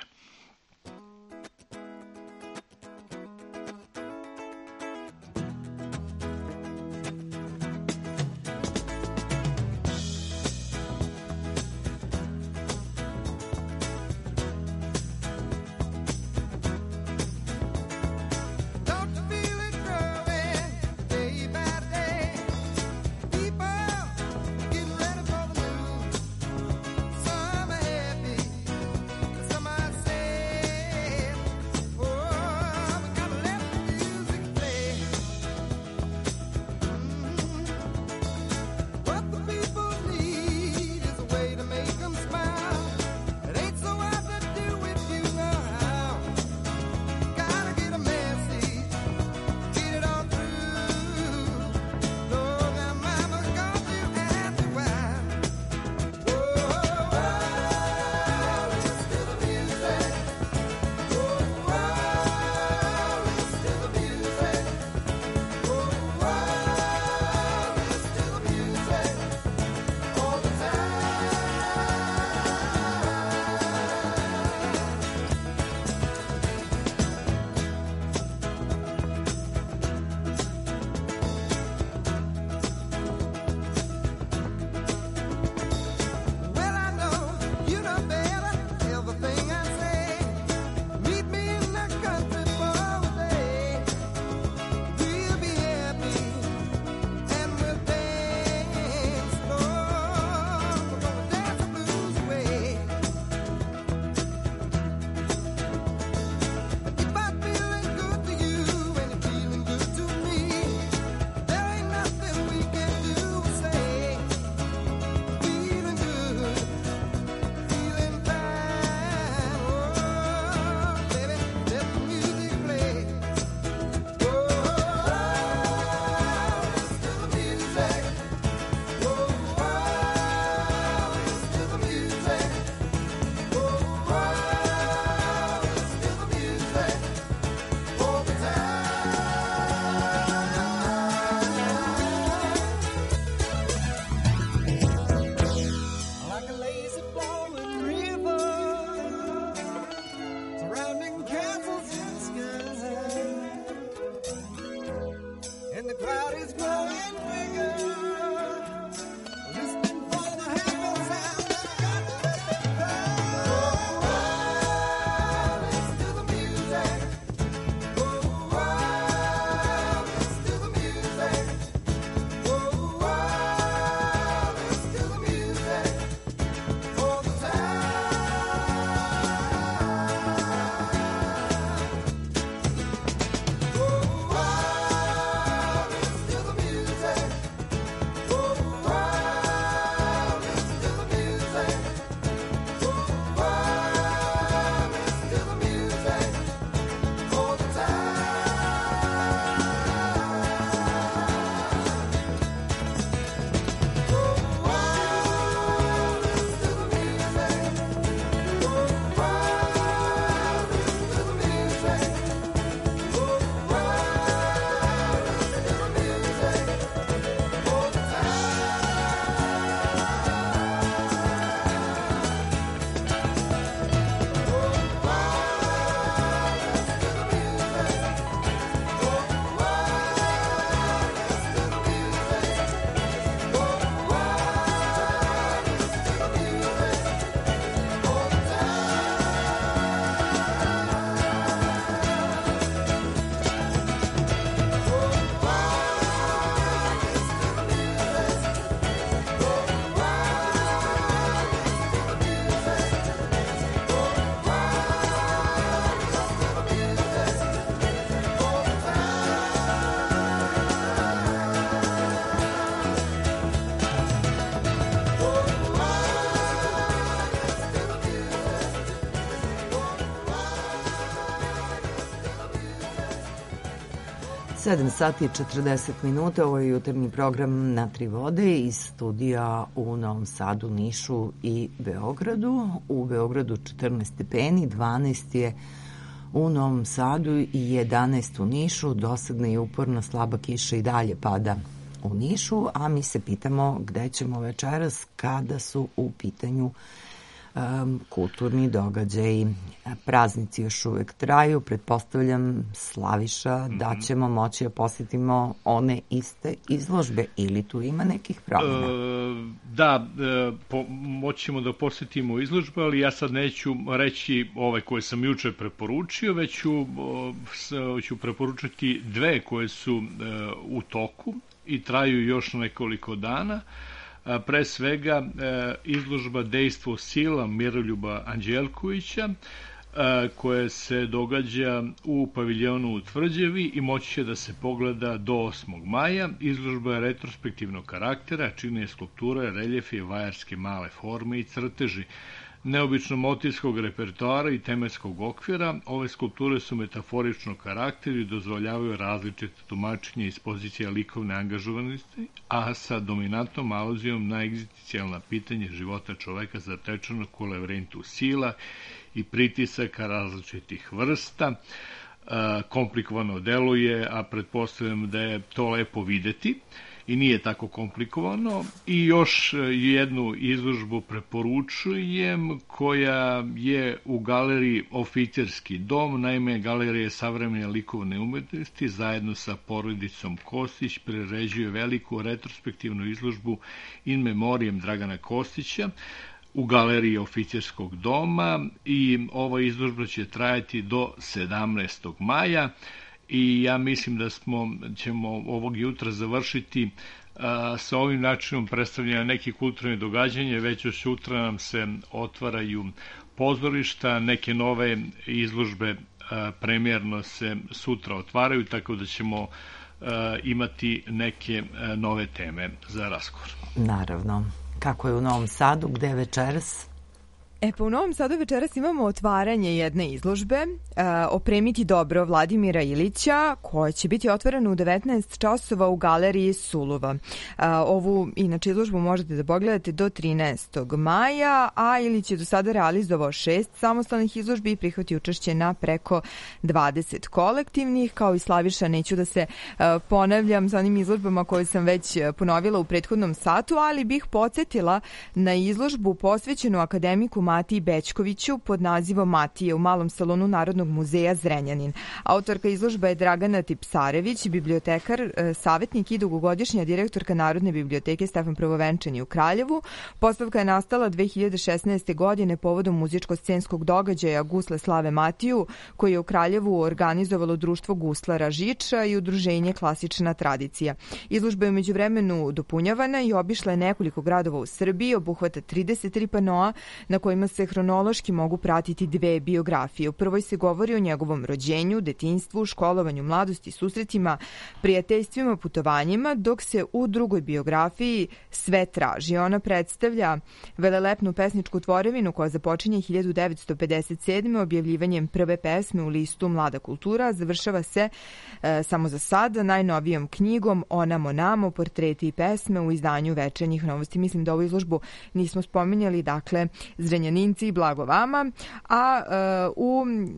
S18: Some I say lazy flowing river, surrounding castles in sky, and the crowd is growing bigger, listening for the happy sound. I got to let them go. Oh, oh, listen to the music. Oh, oh, listen to the music. Oh, oh, listen to the music. For the
S1: sedam sati i četrdeset minuta, ovo je jutarnji program Na tri vode iz studija u Novom Sadu, Nišu i Beogradu. U Beogradu četrnaest stepeni, dvanaest je u Novom Sadu i jedanaest u Nišu. Dosadna i uporna slaba kiša i dalje pada u Nišu, a mi se pitamo gde ćemo večeras kada su u pitanju um, kulturni događaji. Praznici još uvek traju, pretpostavljam, Slaviša, mm-hmm. da ćemo moći da posjetimo one iste izložbe ili tu ima nekih promjena?
S5: E, da, e, po, moćemo da posjetimo izložbe, ali ja sad neću reći ove koje sam juče preporučio, već ću, o, s, ću preporučiti dve koje su e, u toku i traju još nekoliko dana. Pre svega izložba Dejstvo sila Miroljuba Anđelkovića, koje se događa u paviljonu u Tvrđevi i moći će da se pogleda do osmog maja. Izložba je retrospektivnog karaktera, čine je skulpture, reljefi, vajarske male forme i crteži. Neobično motivskog repertoara i tematskog okvira, ove skulpture su metaforičnog karaktera i dozvoljavaju različite tumačenje iz pozicija likovne angažovanosti, a sa dominantnom aluzijom na egzistencijalna pitanja života čoveka zatečenog u lavirintu sila i pritisaka različitih vrsta. Komplikovano deluje, a pretpostavljam da je to lepo videti i nije tako komplikovano. I još jednu izložbu preporučujem koja je u galeriji Oficirski dom. Naime, galerija savremene likovne umetnosti zajedno sa porodicom Kostić priređuje veliku retrospektivnu izložbu in memoriam Dragana Kostića u galeriji Oficirskog doma i ova izložba će trajati do sedamnaestog maja. I ja mislim da smo, ćemo ovog jutra završiti a, sa ovim načinom predstavljanja nekih kulturnih događanja. Već od sutra nam se otvaraju pozorišta, neke nove izložbe a, premijerno se sutra otvaraju, tako da ćemo a, imati neke a, nove teme za razgovor.
S1: Naravno. Kako je u Novom Sadu, gde večeras?
S6: E pa u Novom Sadu večeras imamo otvaranje jedne izložbe e, Opremiti dobro Vladimira Ilića, koja će biti otvorena u devetnaest časova u galeriji Suluva. E, ovu, inače, izložbu možete da pogledate do trinaestog maja, a Ilić je do sada realizovao šest samostalnih izložbi i prihvati učešće na preko dvadeset kolektivnih. Kao i Slaviša, neću da se e, ponavljam sa onim izložbama koje sam već ponovila u prethodnom satu, ali bih podsjetila na izložbu posvećenu akademiku Matiji Bećkoviću pod nazivom Matije u malom salonu Narodnog muzeja Zrenjanin. Autorka izložba je Dragana Tipsarević, bibliotekar, savjetnik i dugogodišnja direktorka Narodne biblioteke Stefan Prvovenčani u Kraljevu. Postavka je nastala dve hiljade šesnaeste. godine povodom muzičko-scenskog događaja Gusle slave Matiju, koji je u Kraljevu organizovalo društvo guslara Žiča i udruženje Klasična tradicija. Izložba je umeđu vremenu dopunjavana i obišla je nekoliko gradova u Srbiji, obuhvata trideset tri panoa na kojima se hronološki mogu pratiti dve biografije. U prvoj se govori o njegovom rođenju, detinjstvu, školovanju, mladosti, susretima, prijateljstvima, putovanjima, dok se u drugoj biografiji sve traži. Ona predstavlja velelepnu pesničku tvorevinu koja započinje hiljadu devetsto pedeset sedme. objavljivanjem prve pesme u listu Mlada kultura, završava se e, samo za sad najnovijom knjigom Onamo namo, portreti i pesme u izdanju Večernjih novosti. Mislim da ovu izložbu nismo spominjali, dakle, Zrenjaninci i blago vama, a uh, u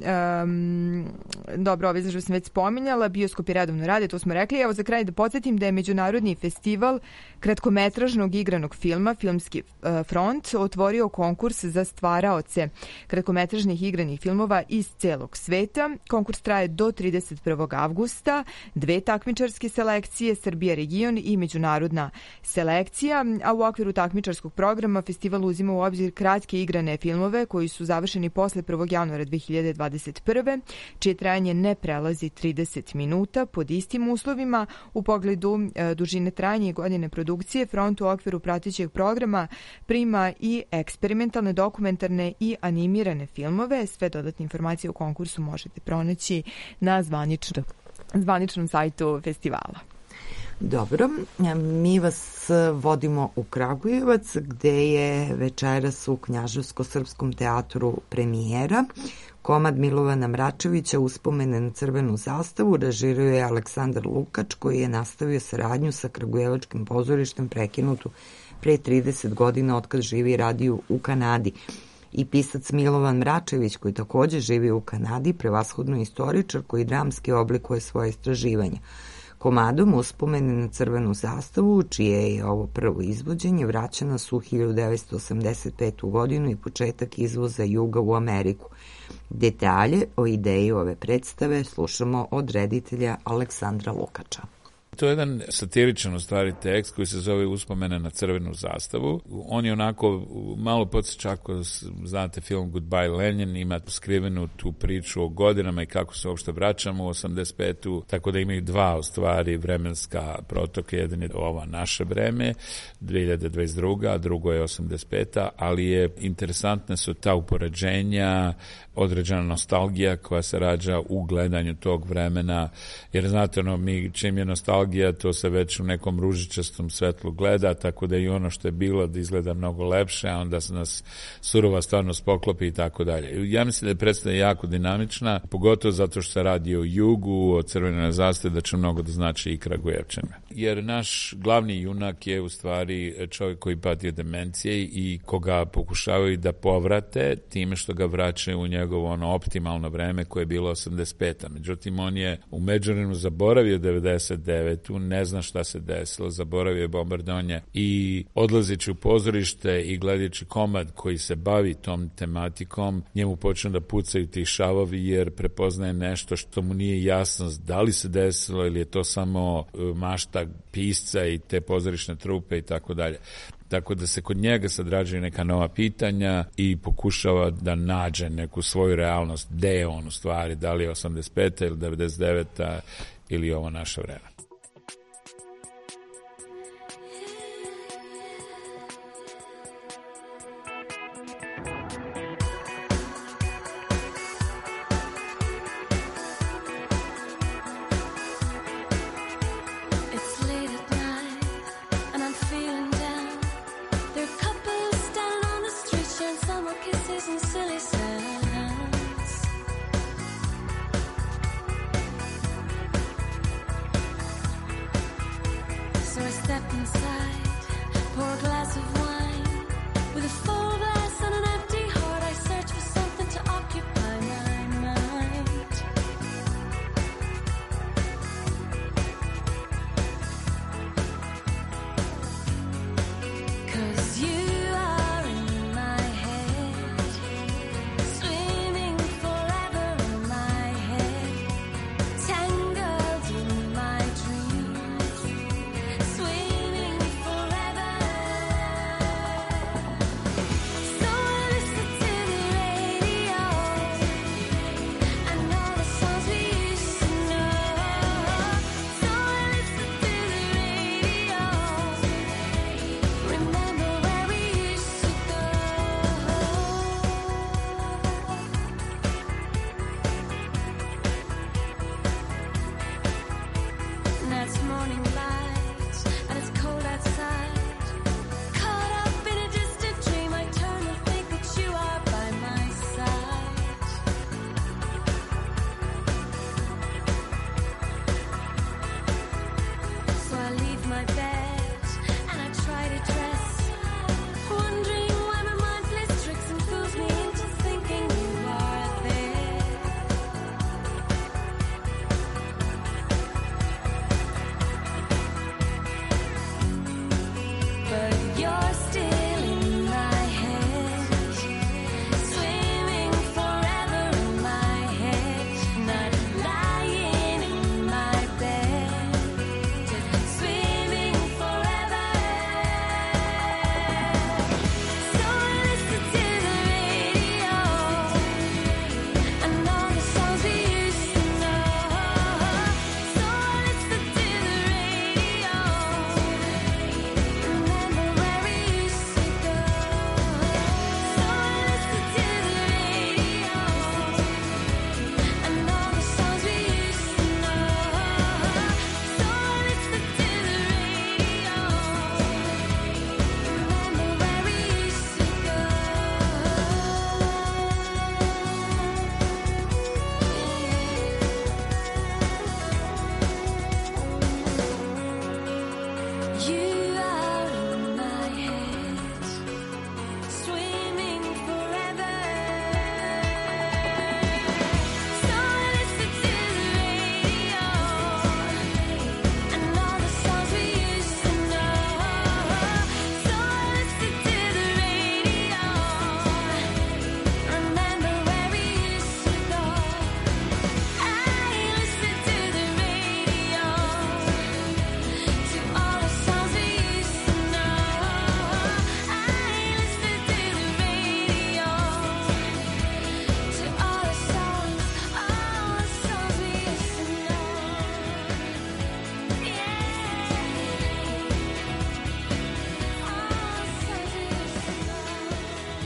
S6: um, dobro, ove izložbe sam već spominjala, bioskop i redovno rade, to smo rekli. Evo za kraj da podsjetim da je Međunarodni festival kratkometražnog igranog filma Filmski uh, front otvorio konkurs za stvaraoce kratkometražnih igranih filmova iz celog sveta. Konkurs traje do trideset prvog avgusta, dve takmičarske selekcije, Srbija region i međunarodna selekcija, a u okviru takmičarskog programa festival uzima u obzir kratke igrane filmove koji su završeni posle prvog januara dve hiljade dvadeset prve. čije trajanje ne prelazi trideset minuta pod istim uslovima. U pogledu e, dužine trajanja i godine produkcije, Front u okviru pratećeg programa prima i eksperimentalne, dokumentarne i animirane filmove. Sve dodatne informacije o konkursu možete pronaći na zvaničnom, zvaničnom sajtu festivala.
S1: Dobro, mi vas vodimo u Kragujevac, gde je večeras u Knjaževsko-srpskom teatru premijera. Komad Milovana Mračevića Uspomene na crvenu zastavu režirao je Aleksandar Lukač, koji je nastavio saradnju sa Kragujevačkim pozorištem prekinutu pre trideset godina otkad živi i radi u Kanadi. I pisac Milovan Mračević, koji takođe živi u Kanadi, prevashodno istoričar koji dramski oblikuje svoje istraživanja. Komadom Uspomene na crvenu zastavu, čije je ovo prvo izvođenje, vraćana su u hiljadu devetsto osamdeset petu. godinu i početak izvoza Juga u Ameriku. Detalje o ideji ove predstave slušamo od reditelja Aleksandra Lukača.
S17: To je jedan satiričan u stvari tekst koji se zove Uspomene na crvenu zastavu. On je onako malo podsjeća, ako znate film Goodbye Lenin, ima skrivenu tu priču o godinama i kako se uopšte vraćamo u osamdeset petu. Tako da imaju dva u stvari vremenska protoka. Jedan je ova naše vreme, dve hiljade dvadeset druga. a drugo je osamdeset peta. ali je interesantne su ta upoređenja, određena nostalgija koja se rađa u gledanju tog vremena, jer znate, ono, mi čim je nostalgija, to se već u nekom ružičastom svetlu gleda, tako da i ono što je bilo da izgleda mnogo lepše, a onda se nas surova stvarnost poklopi i tako dalje. Ja mislim da je predstava jako dinamična, pogotovo zato što se radi o jugu, o crvenoj zastavi, da će mnogo da znači i Kragujevčanima. Jer naš glavni junak je u stvari čovjek koji pati od demencije i koga pokušavaju da povrate time što ga vraćaju u njegovo ono optimalno vreme koje je bilo osamdeset peta. Međutim, on je u međuvremenu zaboravio devedeset devetu, ne zna šta se desilo, zaboravio je bombardovanje i odlazeći u pozorište i gledajući komad koji se bavi tom tematikom, njemu počnu da pucaju ti šavovi jer prepoznaje nešto što mu nije jasno da li se desilo ili je to samo mašta pisca i te pozorišne trupe i tako dalje. Tako da se kod njega sad rađaju neka nova pitanja i pokušava da nađe neku svoju realnost, gde je on u stvari, da li je osamdeset peta ili devedeset deveta ili ovo naše vreme.
S19: Summer
S14: kisses and silly sounds. So I stepped inside, pour a glass of wine. With a full glass and an empty heart, I search for something to occupy my mind. 'Cause you are in my head, swimming forever in my head, tangled in my dreams, swimming forever. So I listen to the radio and all the songs we used to know. So I listen to the radio, remember where we used to go. Now it's morning light and it's cold outside. Caught up in a distant dream, I turn and think that you are by my side. So I leave my bed and I try to dress, wondering why my mind plays tricks and fools me into thinking you are there. But you're still in my head, swimming forever in my head, not lying in my bed, just swimming forever. So I listen to the radio and all the songs we used to know. So I listen to the radio, remember where we used to go. So I listen to the radio and all the songs we used to know. So I listen to the radio, remember where we used to go. You are in my head, swimming forever. So I listen to the radio and all the songs we used to know. So I listen to the radio, remember where we used to go. I listen to the radio, to all the songs we used to know. I listen to the radio, to all the songs, all the songs we used to know. Yeah, all the songs we used to know.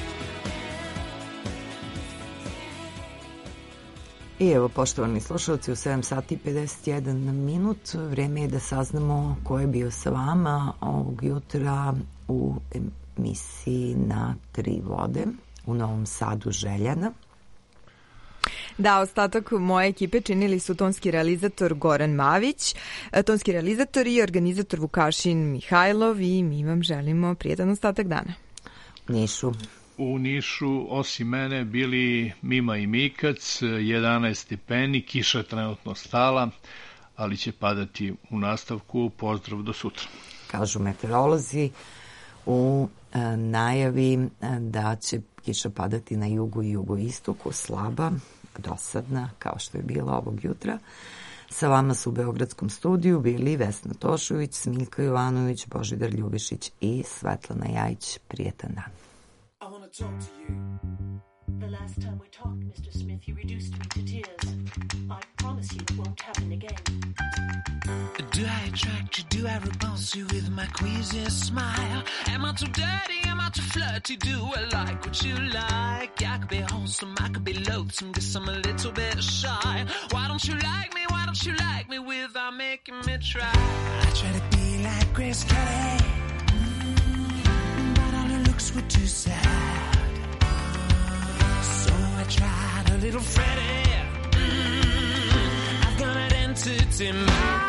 S1: I evo, poštovani slušalci, u sedam sati i pedeset jedan minut, vreme je da saznamo ko je bio sa vama ovog jutra u emisiji Na tri vode u Novom Sadu Željana.
S6: Da, ostatak moje ekipe činili su tonski realizator Goran Mavić, e, tonski realizator i organizator Vukašin Mihajlov i mi vam želimo prijetan ostatak dana.
S1: Nišu.
S5: U Nišu, osim mene, bili Mima i Mikac, jedanaest stepeni, kiša je trenutno stala, ali će padati u nastavku. Pozdrav do sutra.
S1: Kažu meteorolozi u e, najavi e, da će kiša padati na jugu i jugoistoku, slaba, dosadna, kao što je bila ovog jutra. Sa vama su u Beogradskom studiju bili Vesna Tošović, Smiljka Jovanović, Božidar Ljubišić i Svetlana Jajić. Prijetan dan.
S19: I want to talk to you. The last time we talked, Mister Smith, you reduced me to tears. I promise you it won't happen again.
S18: Do I attract you? Do I repulse you with my queasy smile? Am I too dirty? Am I too flirty? Do I like what you like? I could be wholesome, I could be loathsome, guess I'm a little bit shy. Why don't you like me? Why don't you like me without making me try? I try to be like Grace Kelly, mm, but all her looks were too sad.
S8: little Freddy. Mm, I've got an entity mind.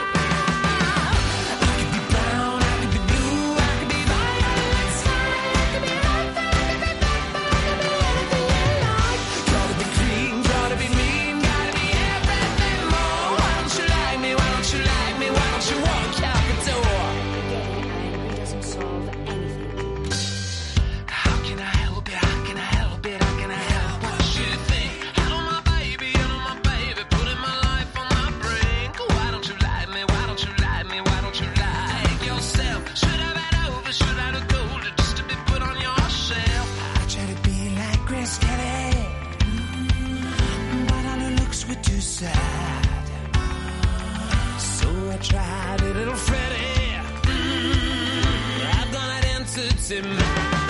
S8: Tried it, little Freddy. Mm, I've got an entity mind.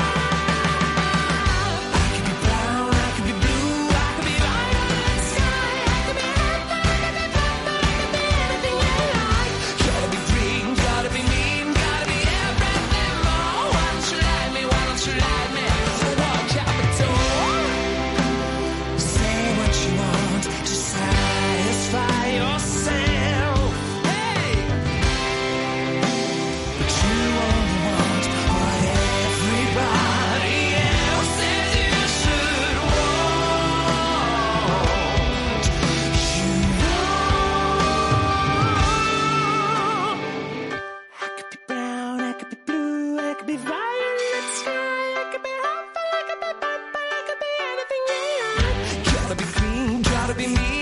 S8: I could be brown, I could be blue, I could be violet sky, I could be red, I could be purple, I could be anything you like. Gotta be green, gotta be mean, gotta be everything more. Why don't you like me? Why don't you like me? So walk out the door. Say what you want to satisfy yourself. Be me.